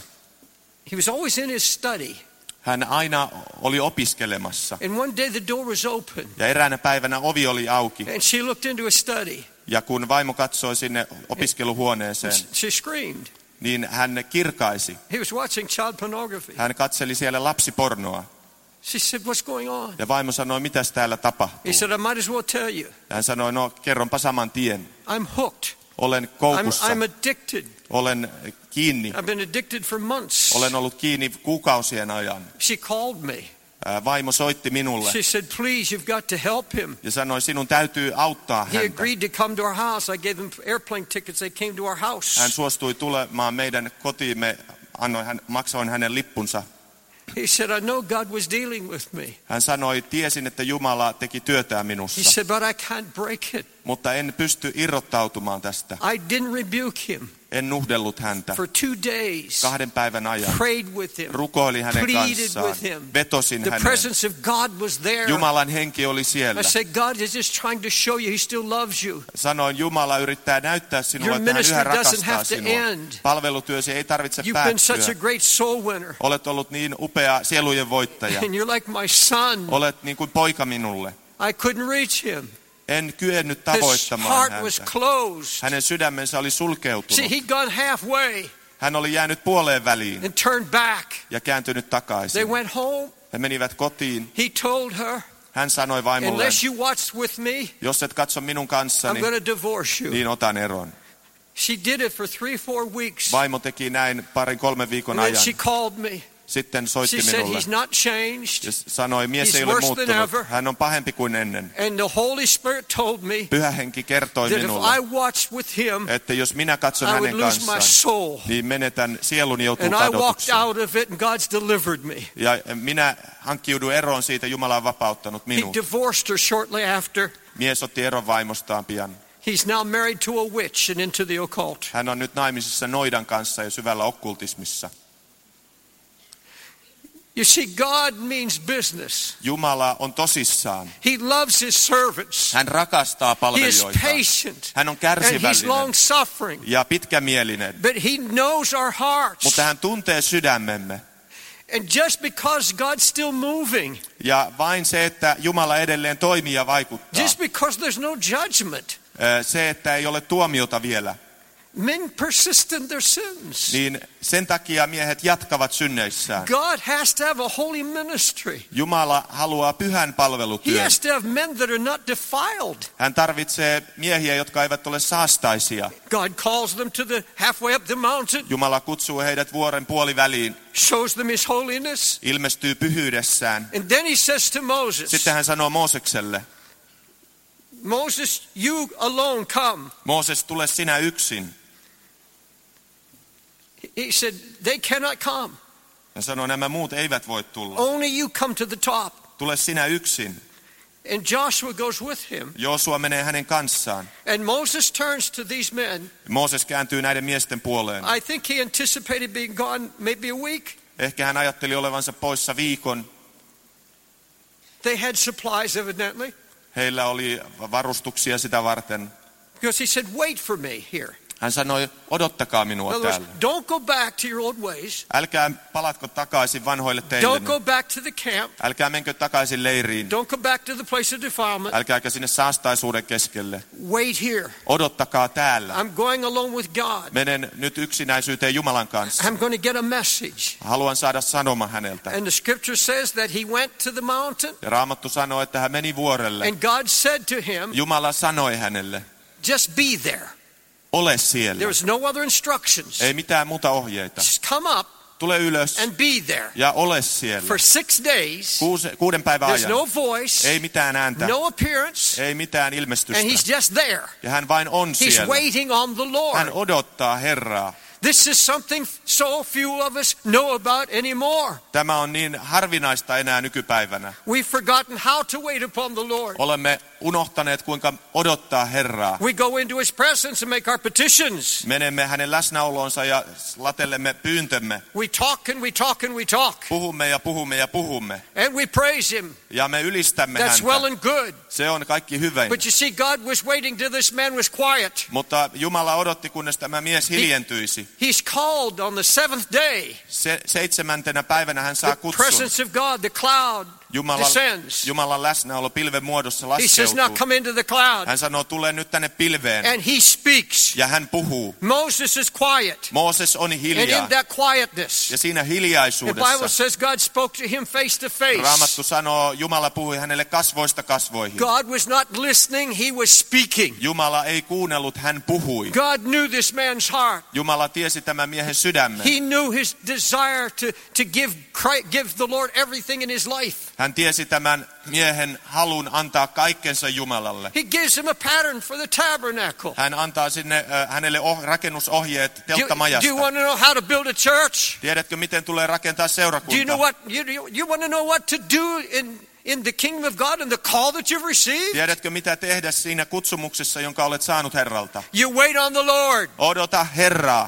He was always in his study. Hän aina oli opiskelemassa. And one day the door was open. Ja eräänä päivänä ovi oli auki. And she looked into his study. Ja kun vaimo katsoi sinne opiskeluhuoneeseen, She screamed. niin hän kirkaisi. He was watching child pornography. Hän katseli siellä lapsipornoa. She said, what's going on? Ja vaimo sanoi, mitäs täällä tapahtuu? He said, I might as well tell you. Ja hän sanoi, no kerronpa saman tien. I'm hooked. Olen koukussa. I'm addicted. Olen kiinni. I've been addicted for months. Olen ollut kiinni kuukausien ajan. She called me. Vaimo soitti minulle. She said, please, you've got to help him. Ja sanoi, sinun täytyy auttaa He häntä. agreed to come to our house. I gave him airplane tickets. They came to our house. Hän suostui tulemaan meidän kotiimme. Maksoin hänen lippunsa. He said, I know God was dealing with me. Hän sanoi, tiesin, että Jumala teki työtään He minussa. said, but I can't break it. Mutta en pysty irrottautumaan tästä. I didn't rebuke him. En nuhdellut häntä. For 2 days, 2 päivän ajan. prayed with him, Rukoilin hänen pleaded kanssaan. with him. Vetosin The häneen. presence of God was there. Jumalan henki oli siellä. I said, God is just trying to show you He still loves you. Sanoin, Jumala yrittää näyttää sinulle, Your että hän ministry yhä doesn't rakastaa have to sinua. end. Palvelutyösi ei tarvitse You've been such a päättyä. great soul winner. Olet ollut niin upea sielujen voittaja. And you're like my son. Olet niin kuin poika minulle. I couldn't reach him. En kyennyt His tavoittamaan heart was häntä. closed. Hänen sydämensä oli See, sulkeutunut. he'd gone halfway Hän oli jäänyt puoleen väliin and turned back. ja kääntynyt They takaisin. went home. He menivät kotiin. He told her, Hän sanoi vaimolleen, unless you watch with me, jos et katso minun I'm kanssani, going to divorce you. niin otan eron. She did it for 3-4 weeks. Vaimo teki näin 2-3 viikon And then ajan. she called me. Sitten soitti She said, minulle he's not changed. ja sanoi, mies He's ei ole worse than muuttunut. ever. Hän on pahempi kuin ennen. And the Holy Spirit told me Pyhä henki kertoi that if minulle, I watched with him, että jos minä katson I would hänen lose my kanssaan, soul. niin menetän sieluni joutuu And I walked kadotukseen. out of it and God's delivered me. Ja minä hankkiudun eroon siitä, Jumala on vapauttanut He minut. divorced her shortly after. Mies otti eron vaimostaan pian. He's now married to a witch and into the occult. Hän on nyt naimisissa noidan kanssa ja syvällä okkultismissa. You see, God means business. Jumala on tosissaan. He loves his servants. Hän rakastaa He is palvelijoita. patient. Hän on And he's kärsivällinen long suffering. ja pitkämielinen. But he knows our hearts. Mutta hän tuntee sydämemme. And just because God's still moving, Ja vain se, että Jumala edelleen toimii ja vaikuttaa. just because there's no judgment, Se, että ei ole tuomiota vielä. Men persist in their sins. Niin sen takia miehet jatkavat synneissään. God has to have a holy ministry. Jumala haluaa pyhän He palvelutyön. has to have men that are not defiled. Hän tarvitsee miehiä, jotka eivät ole saastaisia. God calls them to the halfway up the mountain, Jumala kutsuu heidät vuoren puoliväliin, shows them his holiness, ilmestyy pyhyydessään. and then he says to Moses, Sitten hän sanoo Moosekselle, Moses, you alone come. Mooses, tule sinä yksin. He said, they cannot come. Hän sanoo, nämä muut eivät voi tulla. Only you come to the top. Tule sinä yksin. And Joshua goes with him. Joosua menee hänen kanssaan. And Moses turns to these men. Mooses kääntyy näiden miesten puoleen. I think he anticipated being gone maybe a week. Ehkä hän ajatteli olevansa poissa viikon. They had supplies evidently. Heillä oli varustuksia sitä varten. Because he said, wait for me here. Hän sanoi, odottakaa In minua other words, täällä. don't go back to your old ways. Älkää palatko takaisin vanhoille Don't teillenne. go back to the camp. Älkää menkö takaisin leiriin. Don't go back to the place of defilement. Älkääkä sinne saastaisuuden keskelle. Wait here. Odottakaa täällä. I'm going alone with God. Menen nyt yksinäisyyteen Jumalan kanssa. I'm going to get a message. Haluan saada sanoma häneltä. And the scripture says that he went to the mountain, Ja Raamattu sanoo, että hän meni vuorelle. and God said to him, Jumala sanoi hänelle, just be there. ole siellä. There's no other instructions. Ei mitään muuta ohjeita. Just come up Tule ylös and be there. ja ole siellä. For 6 days, 6 päivän there's ajan. no voice, Ei mitään ääntä. no appearance, Ei mitään and ilmestystä. he's just there. Ja hän vain on He's siellä. waiting on the Hän Lord. odottaa Herraa. This is something so few of us know about anymore. Tämä on niin harvinaista enää nykypäivänä. We've forgotten how to wait upon the Lord. Olemme unohtaneet, kuinka odottaa Herraa. We go into his presence and make our petitions. Menemme hänen läsnäolonsa ja latellemme pyyntömme. We talk and we talk and we talk. Puhumme ja puhumme ja puhumme. And we praise him. Ja me ylistämme That's well häntä. and good. Se on kaikki hyvin. But you see, God was waiting till this man was quiet. Mutta Jumala odotti, kunnes tämä mies hiljentyisi. He's called on the 7th day. 7. päivänä hän saa The kutsun. presence of God, the cloud descends. Jumalan läsnäolo pilven muodossa He says, now laskeutuu. come into the cloud. Hän sanoo, tule nyt tänne pilveen. And he speaks. Ja hän puhuu. Moses is quiet. Mooses on And hiljaa. in that quietness, Ja siinä the Bible hiljaisuudessa says God spoke to him face to face. Raamattu sanoo, Jumala puhui hänelle kasvoista kasvoihin. God was not listening, he was speaking. Jumala ei kuunnellut, hän puhui. God knew this man's heart. Jumala tiesi tämän miehen sydämen. He knew his desire to give the Lord everything in his life. Hän tiesi tämän miehen halun antaa kaikkensa Jumalalle. He gives him a pattern for the tabernacle. Hän antaa sinne hänelle rakennusohjeet Do you telttamajasta. want to know how to build a church? Tiedätkö, miten tulee rakentaa Do you seurakunta? know what you want to know what to do in the kingdom of God and the call that you've received? Tiedätkö, mitä tehdä siinä kutsumuksessa, jonka olet saanut Herralta? You wait on the Lord. Odota Herraa.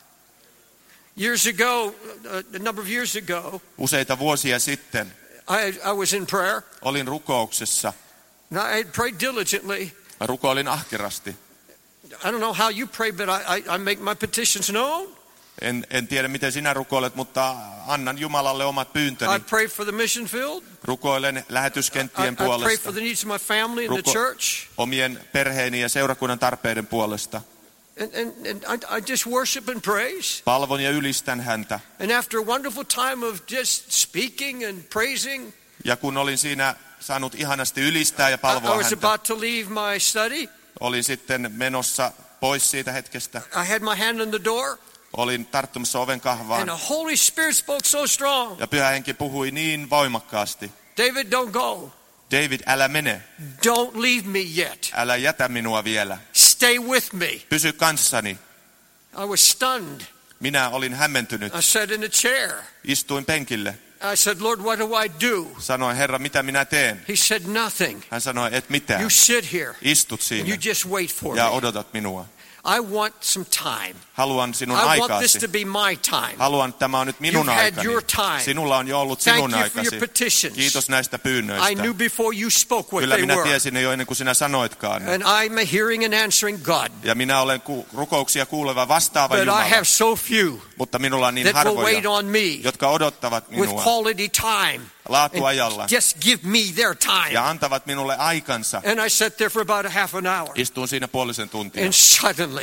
Years ago, a number of years ago, Useita vuosia sitten I was in prayer. olin rukouksessa. Now, I had prayed diligently. Mä rukoilin ahkerasti. I don't know how you pray, but I make my petitions known. En tiedä, miten sinä rukoilet, mutta annan Jumalalle omat I pyyntöni. pray for the mission field. Rukoilen lähetyskenttien I pray puolesta, for the needs of my family and the church. omien perheeni ja seurakunnan tarpeiden puolesta. And I just worship and praise. Palvon ja ylistän häntä. And after a wonderful time of just speaking and praising, Ja kun olin siinä saanut ihanasti ylistää ja I palvoa was häntä, about to leave my study. olin sitten menossa pois siitä hetkestä. I had my hand on the door, Olin tarttumassa oven and kahvaan. the Holy Spirit spoke so strong. Ja Pyhä Henki puhui niin voimakkaasti. David, don't go. David, älä mene. Don't leave me yet. Älä jätä minua vielä. Stay with me. Pysy kanssani. I was stunned. Minä olin hämmentynyt. I sat in a chair. Istuin penkille. I said, Lord, what do I do? Sanoin, Herra, mitä minä teen? He said, nothing. Hän sanoi, et mitään. You sit here. Istut You siinä just wait for ja me. odotat minua. I want some time. Haluan sinun I want this aikaasi. to be my time. Haluan, tämä on nyt minun You've had aikani. your time. Sinulla on jo ollut Thank sinun you for your aikasi. petitions. Kiitos näistä I pyynnöistä. knew before you spoke what Kyllä they minä were. tiesin ne jo ennen kuin sinä sanoitkaan. And I'm a hearing and answering God. Ja minä olen rukouksia kuuleva vastaava But I Jumala. have so few Mutta minulla on niin that will harvoja, wait on me jotka odottavat with minua quality time. laatuajalla Just give me their time. ja antavat minulle aikansa. And I sat there for about a half an hour. Istuin siinä puolisen tuntia. And suddenly,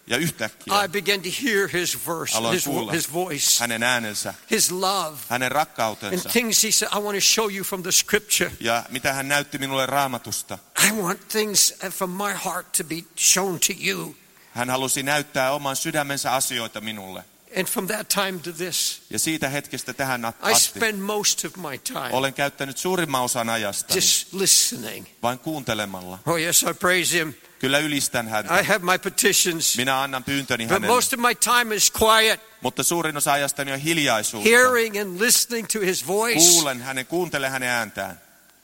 Ja yhtäkkiä I began to hear his verse, aloin kuulla his voice, hänen äänensä, his love, hänen and rakkautensa. things he said, I want to show you from the scripture. Ja mitä hän näytti minulle Raamatusta. I want things from my heart to be shown to you. Hän halusi näyttää oman sydämensä asioita minulle. And from that time to this, Ja siitä hetkestä tähän I asti spend most of my time olen käyttänyt suurimman osan ajastani just listening. vain kuuntelemalla. Oh yes, I praise him. Kyllä ylistän häntä. I have my petitions. Minä annan pyyntöni But hänelle. most of my time is quiet, Mutta suurin osa ajastani on hiljaisuutta. hearing and listening to his voice. Kuuntelen hänen ääntään.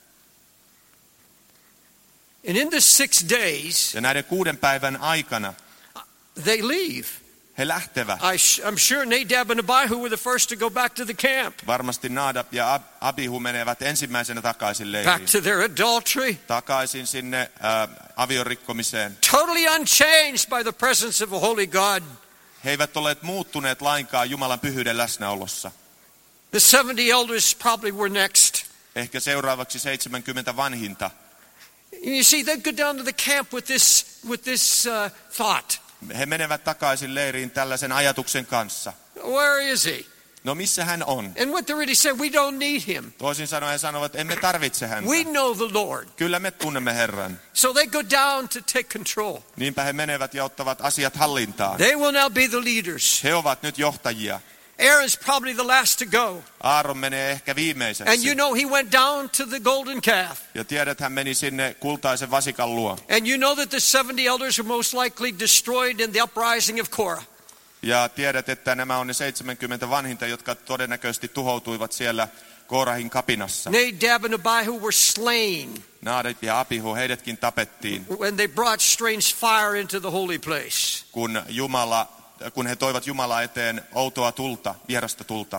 And in the 6 days, Ja näiden 6 päivän aikana they leave. he lähtevät. I'm sure Nadab and Abihu were the first to go back to the camp, Varmasti Nadab ja Abihu menevät ensimmäisenä takaisin back leiriin. to their adultery, Takaisin sinne aviorikkomiseen. totally unchanged by the presence of a holy God. He eivät olleet muuttuneet lainkaan Jumalan pyhyyden läsnäolossa. The 70 elders probably were next. Ehkä seuraavaksi 70 vanhinta. You see, they go down to the camp with this thought. He menevät takaisin leiriin tällaisen ajatuksen kanssa. Where is he? No missä hän on? And what they really said, we don't need him. Toisin sanoen he sanovat, emme tarvitse häntä. We know the Lord. Kyllä me tunnemme Herran. So they go down to take control. Niinpä he menevät ja ottavat asiat hallintaan. They will now be the leaders. He ovat nyt johtajia. Aaron's probably the last to go. Aaron menee ehkä And viimeiseksi. you know he went down to the golden calf. Ja tiedät, hän meni sinne kultaisen vasikan luo. And you know that the 70 elders were most likely destroyed in the uprising of Korah. Ja tiedät, että nämä on ne 70 vanhinta, jotka todennäköisesti tuhoutuivat siellä Koorahin kapinassa. Nadab and Abihu were slain Nadab ja Abihu, heidätkin tapettiin, when they brought strange fire into the holy place. kun he toivat Jumalaa eteen outoa tulta, vierasta tulta.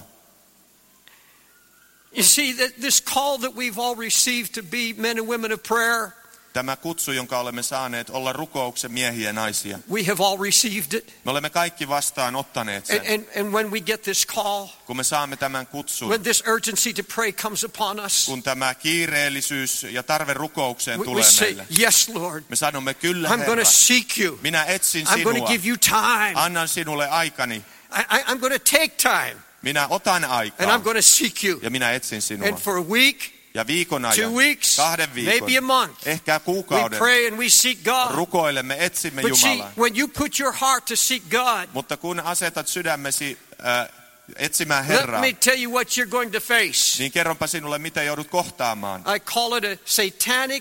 You see, that this call that we've all received to be men and women of prayer, Tämä kutsu, jonka olemme saaneet olla rukouksen miehiä ja naisia. we have all received it. Me olemme kaikki vastaan ottaneet sen. And when we get this call, Kun me saamme tämän kutsun, when this urgency to pray comes upon us, kun tämä kiireellisyys ja tarve rukoukseen we tulee say, meille, yes, Lord, me sanomme kyllä I'm going Herra, to seek you. minä etsin I'm going to sinua, give you time. annan sinulle aikani, I'm going to take time. minä otan And aikaa I'm going to seek you. ja minä etsin sinua. And for a week, Ja viikon 2 ajan, weeks, 2 viikon, maybe a month, ehkä we kuukauden, pray and we seek God. rukoilemme, etsimme But see, Jumalaa. when you put your heart to seek God, Mutta kun asetat sydämesi etsimään let Herraa, me tell you what you're going to face. niin kerronpa sinulle, mitä joudut kohtaamaan. I call it a satanic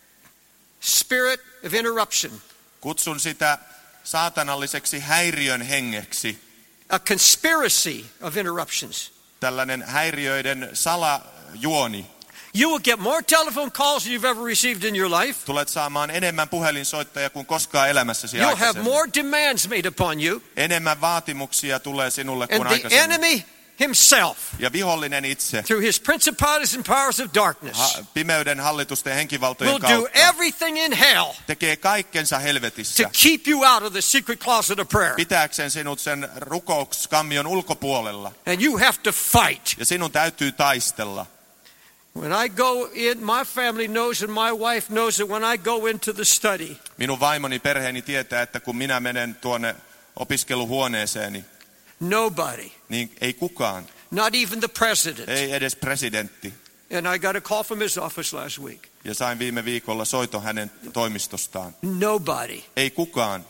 spirit of interruption, Kutsun sitä saatanalliseksi häiriön hengeksi. a conspiracy of interruptions. Tällainen häiriöiden salajuoni. You will get more telephone calls than you've ever received in your life. Tulet saamaan enemmän puhelinsoittajia kuin koskaan elämässäsi You'll have aikaisemmin. more demands made upon you. Enemmän vaatimuksia tulee sinulle kuin And the aikaisemmin. enemy himself, Ja vihollinen itse, through his principalities and powers of darkness, pimeyden hallitusten ja henkivaltojen will do kautta, everything in hell tekee kaikkensa to helvetissä, keep you out of the secret closet of prayer. pitääkseen sinut sen rukouskammion ulkopuolella. And you have to fight. Ja sinun täytyy taistella. When I go in, my family knows and my wife knows that when I go into the study, Minun vaimoni perheeni tietää, että kun minä menen tuonne opiskeluhuoneeseeni, nobody, niin ei kukaan, not even the president. ei edes presidentti. And I got a call from his office last week. Ja sain viime viikolla soiton hänen toimistostaan. Nobody Ei kukaan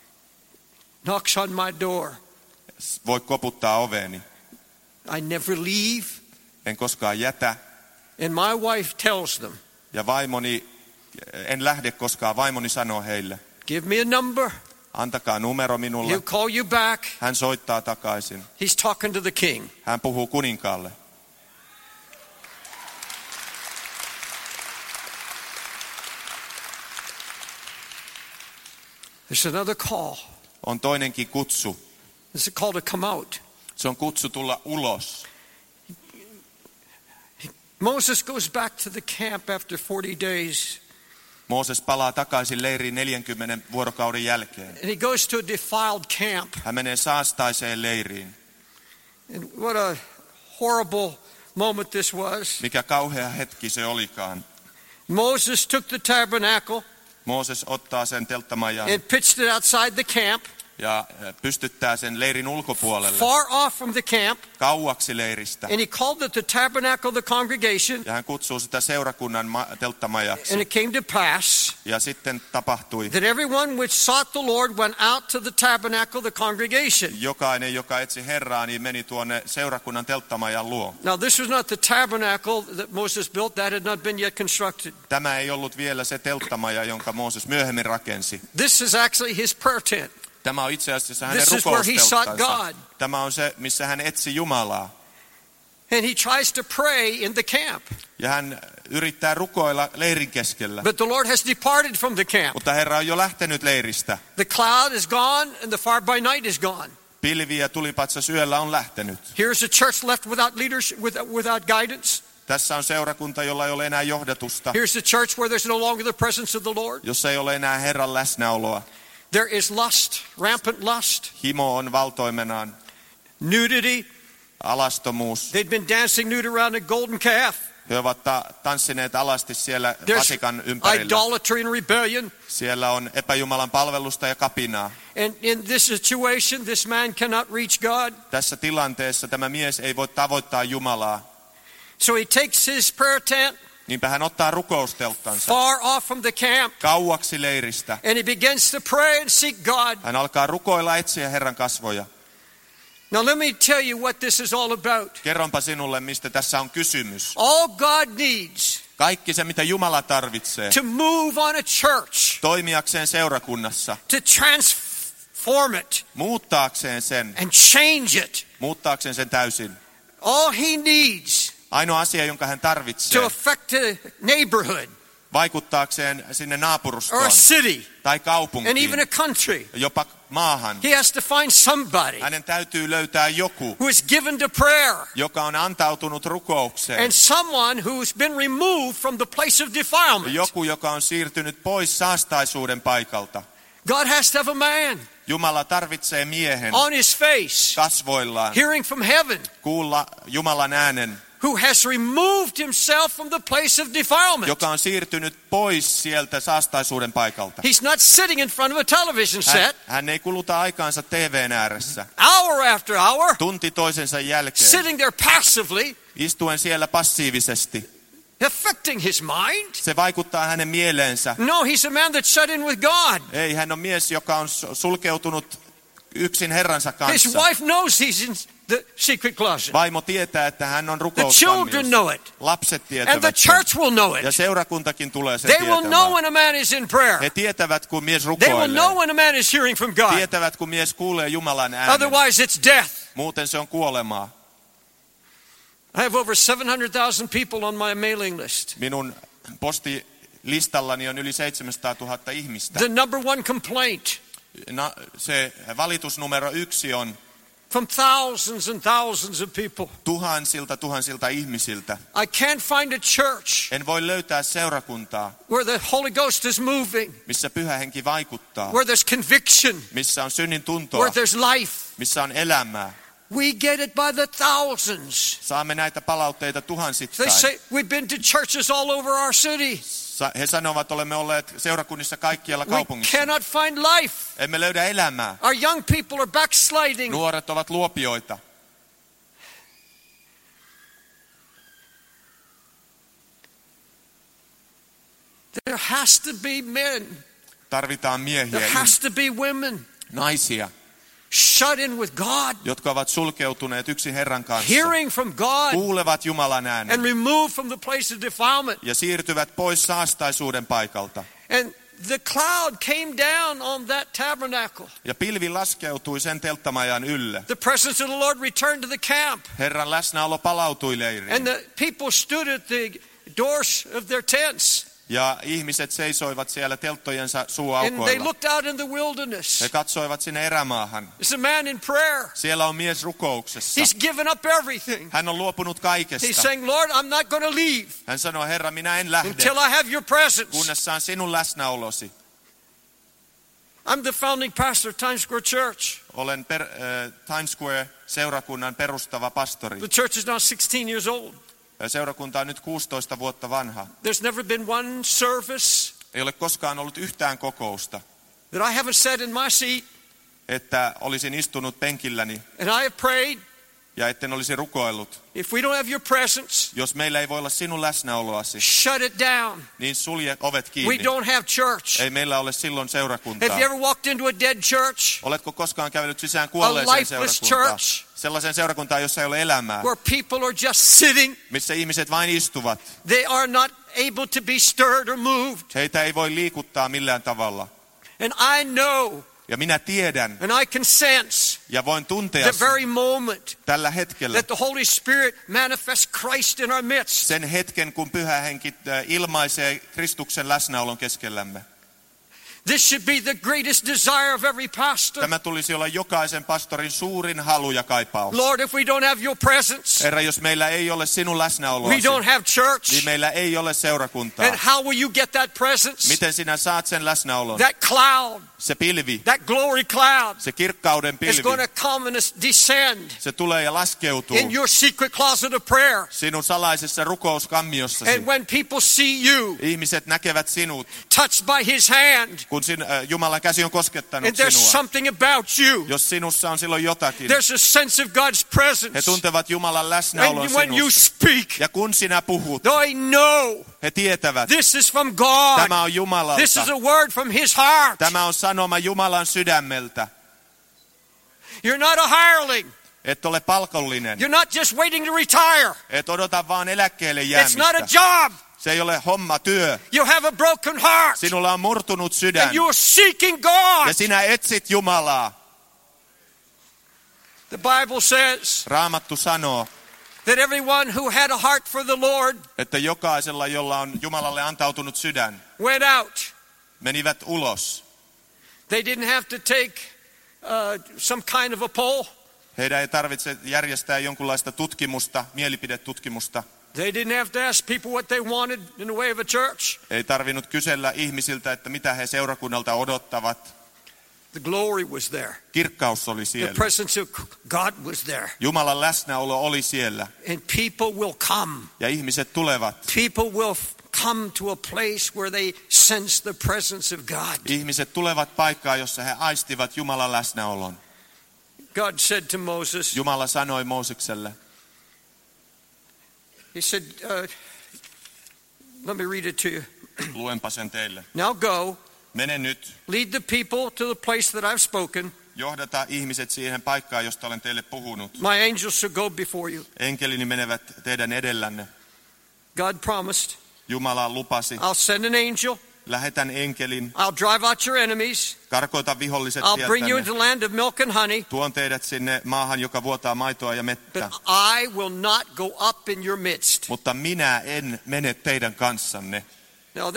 knocks on my door. voi koputtaa oveeni. I never leave. En koskaan jätä. And my wife tells them, Ja vaimoni, en lähde koskaan. Vaimoni sanoo heille, give me a number. antakaa numero minulle. He'll call you back. Hän soittaa takaisin. He's talking to the king. Hän puhuu kuninkaalle. There's another call. On toinenkin kutsu. It's a call to come out. Se on kutsu tulla ulos. Moses goes back to the camp after 40 days. Mooses palaa takaisin leiriin 40 vuorokauden jälkeen. And he goes to a defiled camp. Hän menee saastaiseen leiriin. And what a horrible moment this was. Mikä kauhea hetki se olikaan. Moses took the tabernacle Mooses ottaa sen telttamajan and pitched it outside the camp. ja pystyttää sen leirin ulkopuolelle, far off from the camp. kauaksi leiristä. And he called it the tabernacle of the congregation. Ja hän kutsuu sitä seurakunnan telttamajaksi. And it came to pass Ja sitten tapahtui, that everyone which sought the Lord went out to the tabernacle of the congregation. jokainen, joka etsi Herraa, niin meni tuonne seurakunnan telttamajan luo. Now this was not the tabernacle that Moses built. That had not been yet constructed. Tämä ei ollut vielä se telttamaja, jonka Mooses myöhemmin rakensi. This is actually his prayer tent. Tämä on itse asiassa hänen This is where he sought rukoustelttansa. God. Tämä on se, missä hän etsi Jumalaa. And he tries to pray in the camp. Ja hän yrittää rukoilla leirin keskellä. But the Lord has departed from the camp. Mutta Herra on jo lähtenyt leiristä. The cloud is gone and the fire by night is gone. Pilvi ja tulipatsas yöllä on lähtenyt. Here's a church left without leadership, without guidance. Tässä on seurakunta, jolla ei ole enää johdatusta, Here's a church where there's no longer the presence of the Lord. jossa ei ole enää Herran läsnäoloa. There is lust, rampant lust, Himo on valtoimenaan, nudity. alastomuus. They'd been dancing nude around a golden calf. He ovat tanssineet alasti siellä There's vasikan ympärillä. idolatry and rebellion. Siellä on epäjumalan palvelusta ja kapinaa. And in this situation, this man cannot reach God. Tässä tilanteessa tämä mies ei voi tavoittaa Jumalaa. So he takes his prayer tent Niinpä hän ottaa rukoustelttansa far off from the camp. kauaksi leiristä. And he begins to pray and seek God. Hän alkaa rukoilla, etsiä Herran kasvoja. Now let me tell you what this is all about. Kerronpa sinulle, mistä tässä on kysymys. All God needs Kaikki se, mitä Jumala tarvitsee to move on a church, toimijakseen seurakunnassa, to transform it muuttaakseen sen, and change it. muuttaakseen sen täysin. All he needs Ainoa asia, jonka hän tarvitsee, to affect a neighborhood vaikuttaakseen sinne or naapurustoon a city tai and kaupunkiin, even a country, jopa maahan. he has to find somebody Hänen täytyy löytää joku, who is given to prayer joka on antautunut rukoukseen. and someone who's been removed from the place of defilement. Joku, joka on siirtynyt pois saastaisuuden paikalta. God has to have a man Jumala tarvitsee miehen on his face, kasvoillaan hearing from heaven, kuulla Jumalan äänen, who has removed himself from the place of defilement. joka on siirtynyt pois sieltä saastaisuuden paikalta. He's not sitting in front of a television set, Hän ei kuluta aikaansa TV:n ääressä hour after hour, tunti toisensa jälkeen, sitting there passively, istuen siellä passiivisesti. affecting his mind. Se vaikuttaa hänen mieleensä. No, he's a man that's shut in with God. Ei, hän on mies, joka on sulkeutunut yksin Herransa His kanssa. wife knows he's in the secret closet. Vaimo tietää, että hän on The children rukouskammiossa. know it. Lapset And the tietävät sen. church will know Ja it. seurakuntakin tulee sen They will know tietämään. when a man is in prayer. He tietävät, kun mies They will know rukoilee. when a man is hearing from God. Tietävät, kun mies kuulee Jumalan äänen. Otherwise, it's death. Muuten se on kuolemaa. I have over 700,000 people on my mailing list. Minun postilistallani on yli 700 000 ihmistä. The number one complaint Se valitus numero 1 on from thousands and thousands of people. tuhansilta ihmisiltä. I can't find a church En voi löytää seurakuntaa, where the Holy Ghost is moving, missä Pyhä Henki vaikuttaa, where there's conviction, missä on synnin tuntoa, where there's life. missä on elämää. We get it by the thousands. Saamme näitä palautteita They tuhansittain. say we've been to churches all over our city. He sanovat, olemme olleet seurakunnissa kaikkialla We kaupungissa. cannot find life. Emme löydä elämää. Our young people are backsliding. Nuoret ovat luopioita. There has to be men. Tarvitaan miehiä, There has to be women naisia, shut in with God, jotka ovat sulkeutuneet yksin Herran kanssa, hearing from God, kuulevat Jumalan äänen and removed from the place of defilement. ja siirtyvät pois saastaisuuden paikalta. And the cloud came down on that tabernacle. Ja pilvi laskeutui sen telttamajan ylle. The presence of the Lord returned to the camp. Herran läsnäolo palautui leiriin. And the people stood at the doors of their tents. Ja ihmiset seisoivat siellä telttojensa And they suuaukoilla. looked out in the wilderness. He katsoivat sinne erämaahan. There's a man in prayer. Siellä on mies rukouksessa. He's given up everything. Hän on luopunut He's kaikesta. saying, Lord, I'm not going to leave Hän sanoo, Herra, minä en lähde, until I have your presence. kunnes saan sinun läsnäolosi. I'm the founding pastor of Times Square Church. Olen Times Square-seurakunnan perustava pastori. The church is now 16 years old. Seurakunta on nyt 16 vuotta vanha. There's never been one service Ei ole koskaan ollut yhtään kokousta, that I haven't sat in my seat että olisin istunut penkilläni and I have prayed, ja etten olisi rukoillut. if we don't have your presence, Jos meillä ei voi olla sinun läsnäoloasi, shut it down. niin sulje ovet We kiinni. don't have church. Ei meillä ole silloin seurakuntaa. Have you ever walked into a dead church? Oletko koskaan kävellyt sisään A kuolleeseen lifeless seurakuntaan? church Sellaisen seurakuntaan, jossa ei ole elämää, where people are just sitting. missä ihmiset vain istuvat. They are not able to be stirred or moved. Heitä ei voi liikuttaa millään tavalla. And I know Ja minä tiedän and I can sense ja voin tuntea the very moment tällä hetkellä that the Holy Spirit manifests Christ in our midst. sen hetken, kun Pyhä Henki ilmaisee Kristuksen läsnäolon keskellämme. This should be the greatest desire of every pastor. Tämä tulisi olla jokaisen pastorin suurin halu ja kaipaus. Lord, if we don't have your presence, Herra, jos meillä ei ole sinun we läsnäoloasi, don't have church. niin meillä ei ole seurakuntaa. And how will you get that presence? Miten sinä saat sen läsnäolon? That cloud, Se pilvi, that glory cloud se kirkkauden is going pilvi, to come and descend se tulee ja laskeutuu in your secret closet of prayer. sinun salaisessa rukouskammiossasi. And when people see you Ihmiset näkevät sinut, touched by his hand, kun Jumalan käsi on koskettanut and there's sinua. something about you, Jos sinussa on silloin jotakin, there's a sense of God's he presence. tuntevat Jumalan läsnäolon And when you sinussa. speak, Ja kun sinä puhut, they know he tietävät, this is from God. tämä on This is Jumalalta. a word from his heart. Tämä on sanoma Jumalan sydämeltä. You're not a hireling. Et ole palkollinen. You're not just waiting to retire. Et odota vaan eläkkeelle It's not a jäämistä. job. Se ei ole homma, työ. You have a broken heart. Sinulla on murtunut sydän. And you're seeking God. Ja sinä etsit Jumalaa. The Bible says Raamattu sanoo, that everyone who had a heart for the Lord että jokaisella, jolla on Jumalalle antautunut sydän, went out. menivät ulos. They didn't have to take some kind of a poll. Heidän ei tarvitse järjestää jonkunlaista tutkimusta, mielipidetutkimusta. They didn't have to ask people what they wanted in the way of a church. Ei tarvinnut kysellä ihmisiltä, että mitä he seurakunnalta odottavat. The glory was there. Kirkkaus oli The siellä. presence of God was there. Jumalan läsnäolo oli siellä. And people will come. Ja ihmiset tulevat. People will come to a place where they sense the presence of God. Ihmiset tulevat paikkaan, jossa he aistivat Jumalan läsnäolon. God said to Moses, Jumala sanoi Moosekselle, he said, let me read it to you. luenpa sen teille. Now go, Mene nyt, lead the people to the place that I've spoken. johdata ihmiset siihen paikkaan, josta olen teille puhunut. My angels shall go before you. Enkelini menevät teidän edellänne. God promised, Jumala lupasi, I'll send an angel. lähetän enkelin, I'll drive out your enemies. karkoita viholliset I'll bring you sieltä. into the land of milk and honey. Tuon teidät sinne maahan, joka vuotaa maitoa ja But mettä. I will not go up in your midst. Mutta minä en mene teidän kanssanne. Now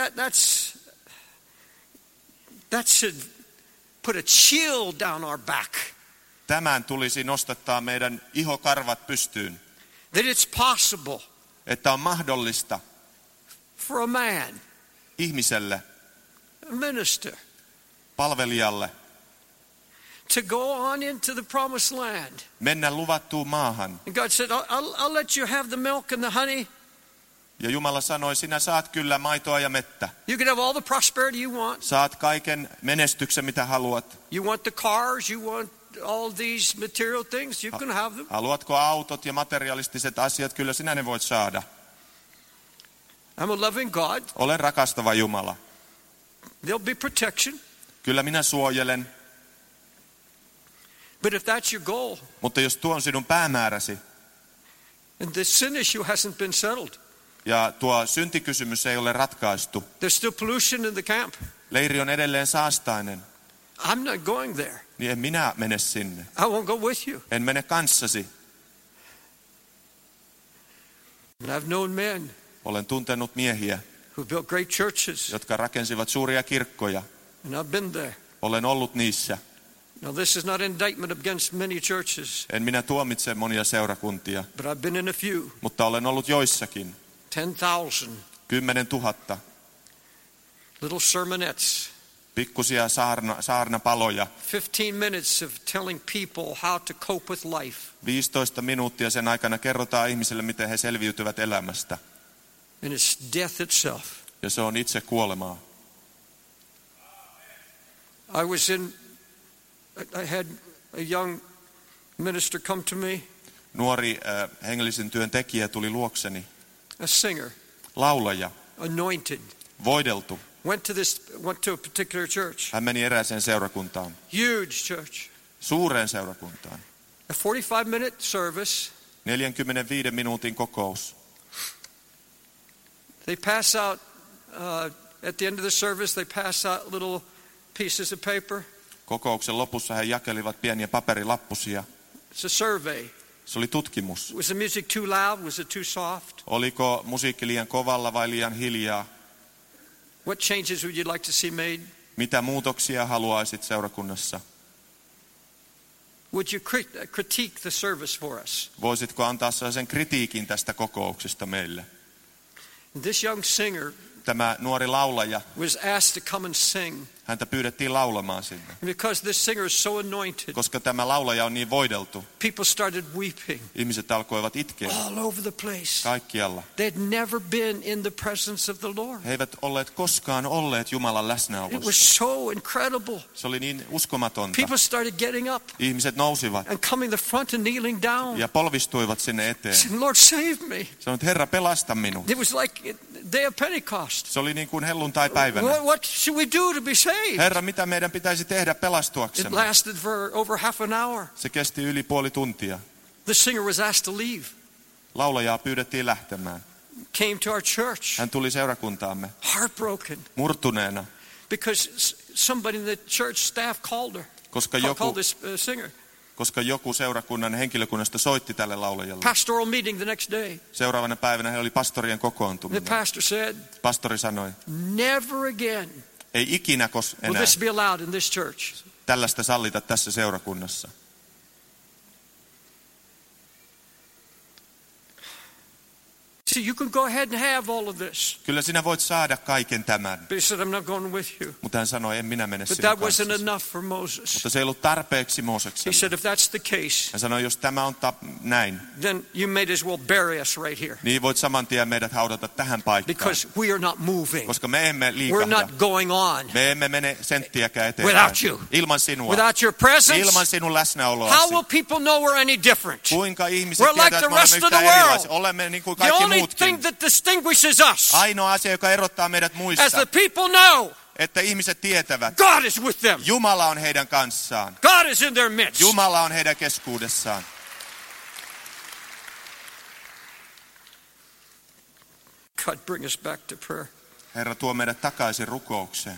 that should put a chill down our back. Tämän tulisi nostattaa meidän ihokarvat pystyyn. That it's possible Että on mahdollista for a man, ihmiselle, a minister, palvelijalle, to go on into the promised land. mennä luvattuun maahan. And God said, I'll let you have the milk and the honey. Ja Jumala sanoi, sinä saat kyllä maitoa ja mettä. You can have all the prosperity you want. Saat kaiken menestyksen, mitä haluat. You want the cars, you want all these material things, you can have them. Haluatko autot ja materialistiset asiat? Kyllä sinä ne voit saada. I'm a loving God. Olen rakastava Jumala. There'll be protection. Kyllä minä suojelen. But if that's your goal, Mutta jos tuo on sinun päämääräsi and the sin issue hasn't been settled, ja tuo syntikysymys ei ole ratkaistu, there's still pollution in the camp, leiri on edelleen saastainen, I'm not going there. niin en minä mene sinne. I won't go with you. En mene kanssasi. And I've known men Olen tuntenut miehiä, who built great churches, jotka rakensivat suuria kirkkoja. and I've been there. Olen ollut niissä. Now this is not indictment against many churches, En minä tuomitse monia seurakuntia, but I've been in a few. mutta olen ollut joissakin. 10,000 10 000 little sermonettes, pikkusia saarnapaloja. 15 minutes of telling people how to cope with life. 15 minuuttia sen aikana kerrotaan ihmisille, miten he selviytyvät elämästä. And it's death itself. Ja se on itse kuolemaa. I was in I had a young minister come to me, Nuori hengellisen työn tekijä tuli luokseni. a singer, Laulaja, anointed. voideltu. Went to a particular church, Hän meni erääseen seurakuntaan, huge church. suureen seurakuntaan. A 45-minute service. 45 minuutin kokous. They pass out, at the end of the service, they pass out little pieces of paper. Kokouksen lopussa he jakelivat pieniä paperilappusia. It's a survey. Se oli tutkimus. Was the music too loud? Was it too soft? Oliko musiikki liian kovalla vai liian hiljaa? What changes would you like to see made? Mitä muutoksia haluaisit seurakunnassa? Would you critique the service for us? Voisitko antaa sellaisen kritiikin tästä kokouksesta meille? This young singer Tämä nuori laulaja, was asked to come and sing. häntä pyydettiin laulamaan sinne. And because this singer is so anointed, Koska tämä laulaja on niin voideltu, people started weeping ihmiset alkoivat itkeä all over the place. kaikkialla. They had never been in the presence of the Lord. He eivät olleet koskaan olleet Jumalan It läsnäolossa. was so incredible. Se oli niin uskomatonta. People started getting up Ihmiset nousivat and coming the front and kneeling down. ja polvistuivat sinne eteen. Saying, Lord, save me. Sanoit, Herra, pelasta minut. It was like day of Pentecost. Se oli niin kuin helluntai-päivänä. What should we do to be saved? Herra, mitä meidän pitäisi tehdä It pelastuaksemme? lasted for over half an hour. Se kesti yli puoli tuntia. The singer was asked to leave. Laulajaa pyydettiin lähtemään. Came to our church, Hän tuli seurakuntaamme heartbroken, murtuneena, because somebody in the church staff called her. koska Called this singer. joku seurakunnan henkilökunnasta soitti tälle laulajalle. Pastoral meeting the next day. Seuraavana päivänä he oli pastorien The kokoontuminen. pastor said, Pastori sanoi, never again ei ikinä will enää this be allowed in this church. tällaista sallita tässä seurakunnassa. See, you can go ahead and have all of this. Kyllä sinä voit saada kaiken tämän. But he said, I'm not going with you. Mutta hän sanoi, en minä mene But sinun that wasn't kanssasi. enough for Moses. Mutta se ei ollut tarpeeksi He Moosekselle. said, if that's the case, Hän sanoi, jos tämä on näin, then you may as well bury us right here. niin voit saman tien meidät haudata tähän paikkaan. Because we are not moving. Koska me emme We're liikahda. not going on. Me emme mene senttiäkään eteenpäin. Without you. Ilman sinua. Without your presence, Ilman sinun läsnäoloasi. how will people know we're any different? Kuinka ihmiset We're like tietävät, the että me rest olemme of the yhtä erilaisia? world. Olemme niin kuin The kaikki only muutkin. thing that distinguishes us, Ainoa asia, joka erottaa meidät as muista, the people know, että ihmiset tietävät, God is with them. Jumala on heidän kanssaan. God is in their midst. Jumala on heidän keskuudessaan. God, bring us back to prayer. Herra, tuo meidät takaisin rukoukseen.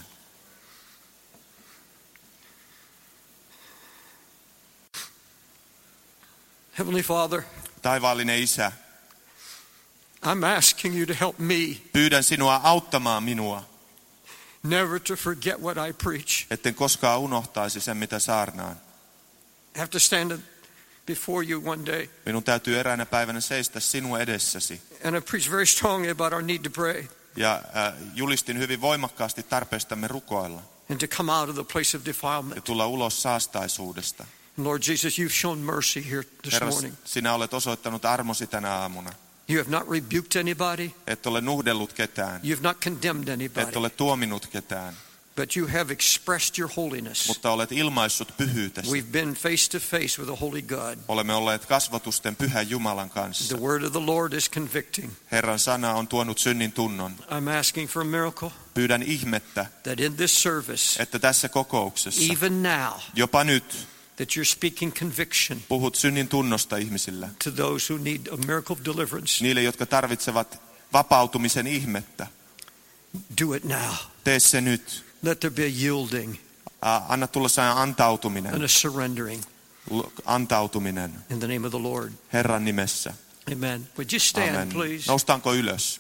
Heavenly Father, Taivaallinen Isä, I'm asking you to help me pyydän sinua auttamaan minua, never to forget what I preach. etten koskaan unohtaisi sen, mitä saarnaan. I have to stand before you one day, Minun täytyy eräänä päivänä seistä sinun edessäsi. and I preach very strongly about our need to pray Ja julistin hyvin voimakkaasti tarpeestamme rukoilla and to come out of the place of ja defilement. tulla ulos saastaisuudesta. Lord Jesus, you've shown mercy here this Herra, morning. sinä olet osoittanut armosi tänä aamuna. You have not rebuked anybody. Et ole nuhdellut ketään. You have not condemned Et anybody. ole tuominut ketään. But you have expressed your holiness. Mutta olet ilmaissut pyhyytesi. We've been face to face with a holy God. Olemme olleet kasvotusten pyhän Jumalan kanssa. The word of the Lord is convicting. Herran sana on tuonut synnin tunnon. I'm asking for a miracle Pyydän ihmettä, that in this service, että tässä kokouksessa, even now, jopa nyt, that you're speaking conviction puhut synnin tunnosta ihmisille. to those who need a miracle of deliverance. Niille, jotka tarvitsevat vapautumisen ihmettä. Do it now. Tee se nyt. Let there be a yielding Anna tulla sana antautuminen. and a surrendering Antautuminen in the name of the Lord. Herran nimessä. Amen. Would you stand, Amen. please? Noustaanko ylös?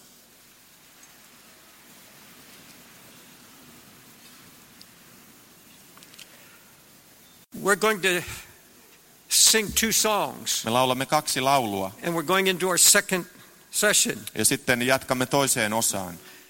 We're going to sing 2 songs, Me laulamme 2 laulua and we're going into our second session. ja sitten jatkamme toiseen osaan.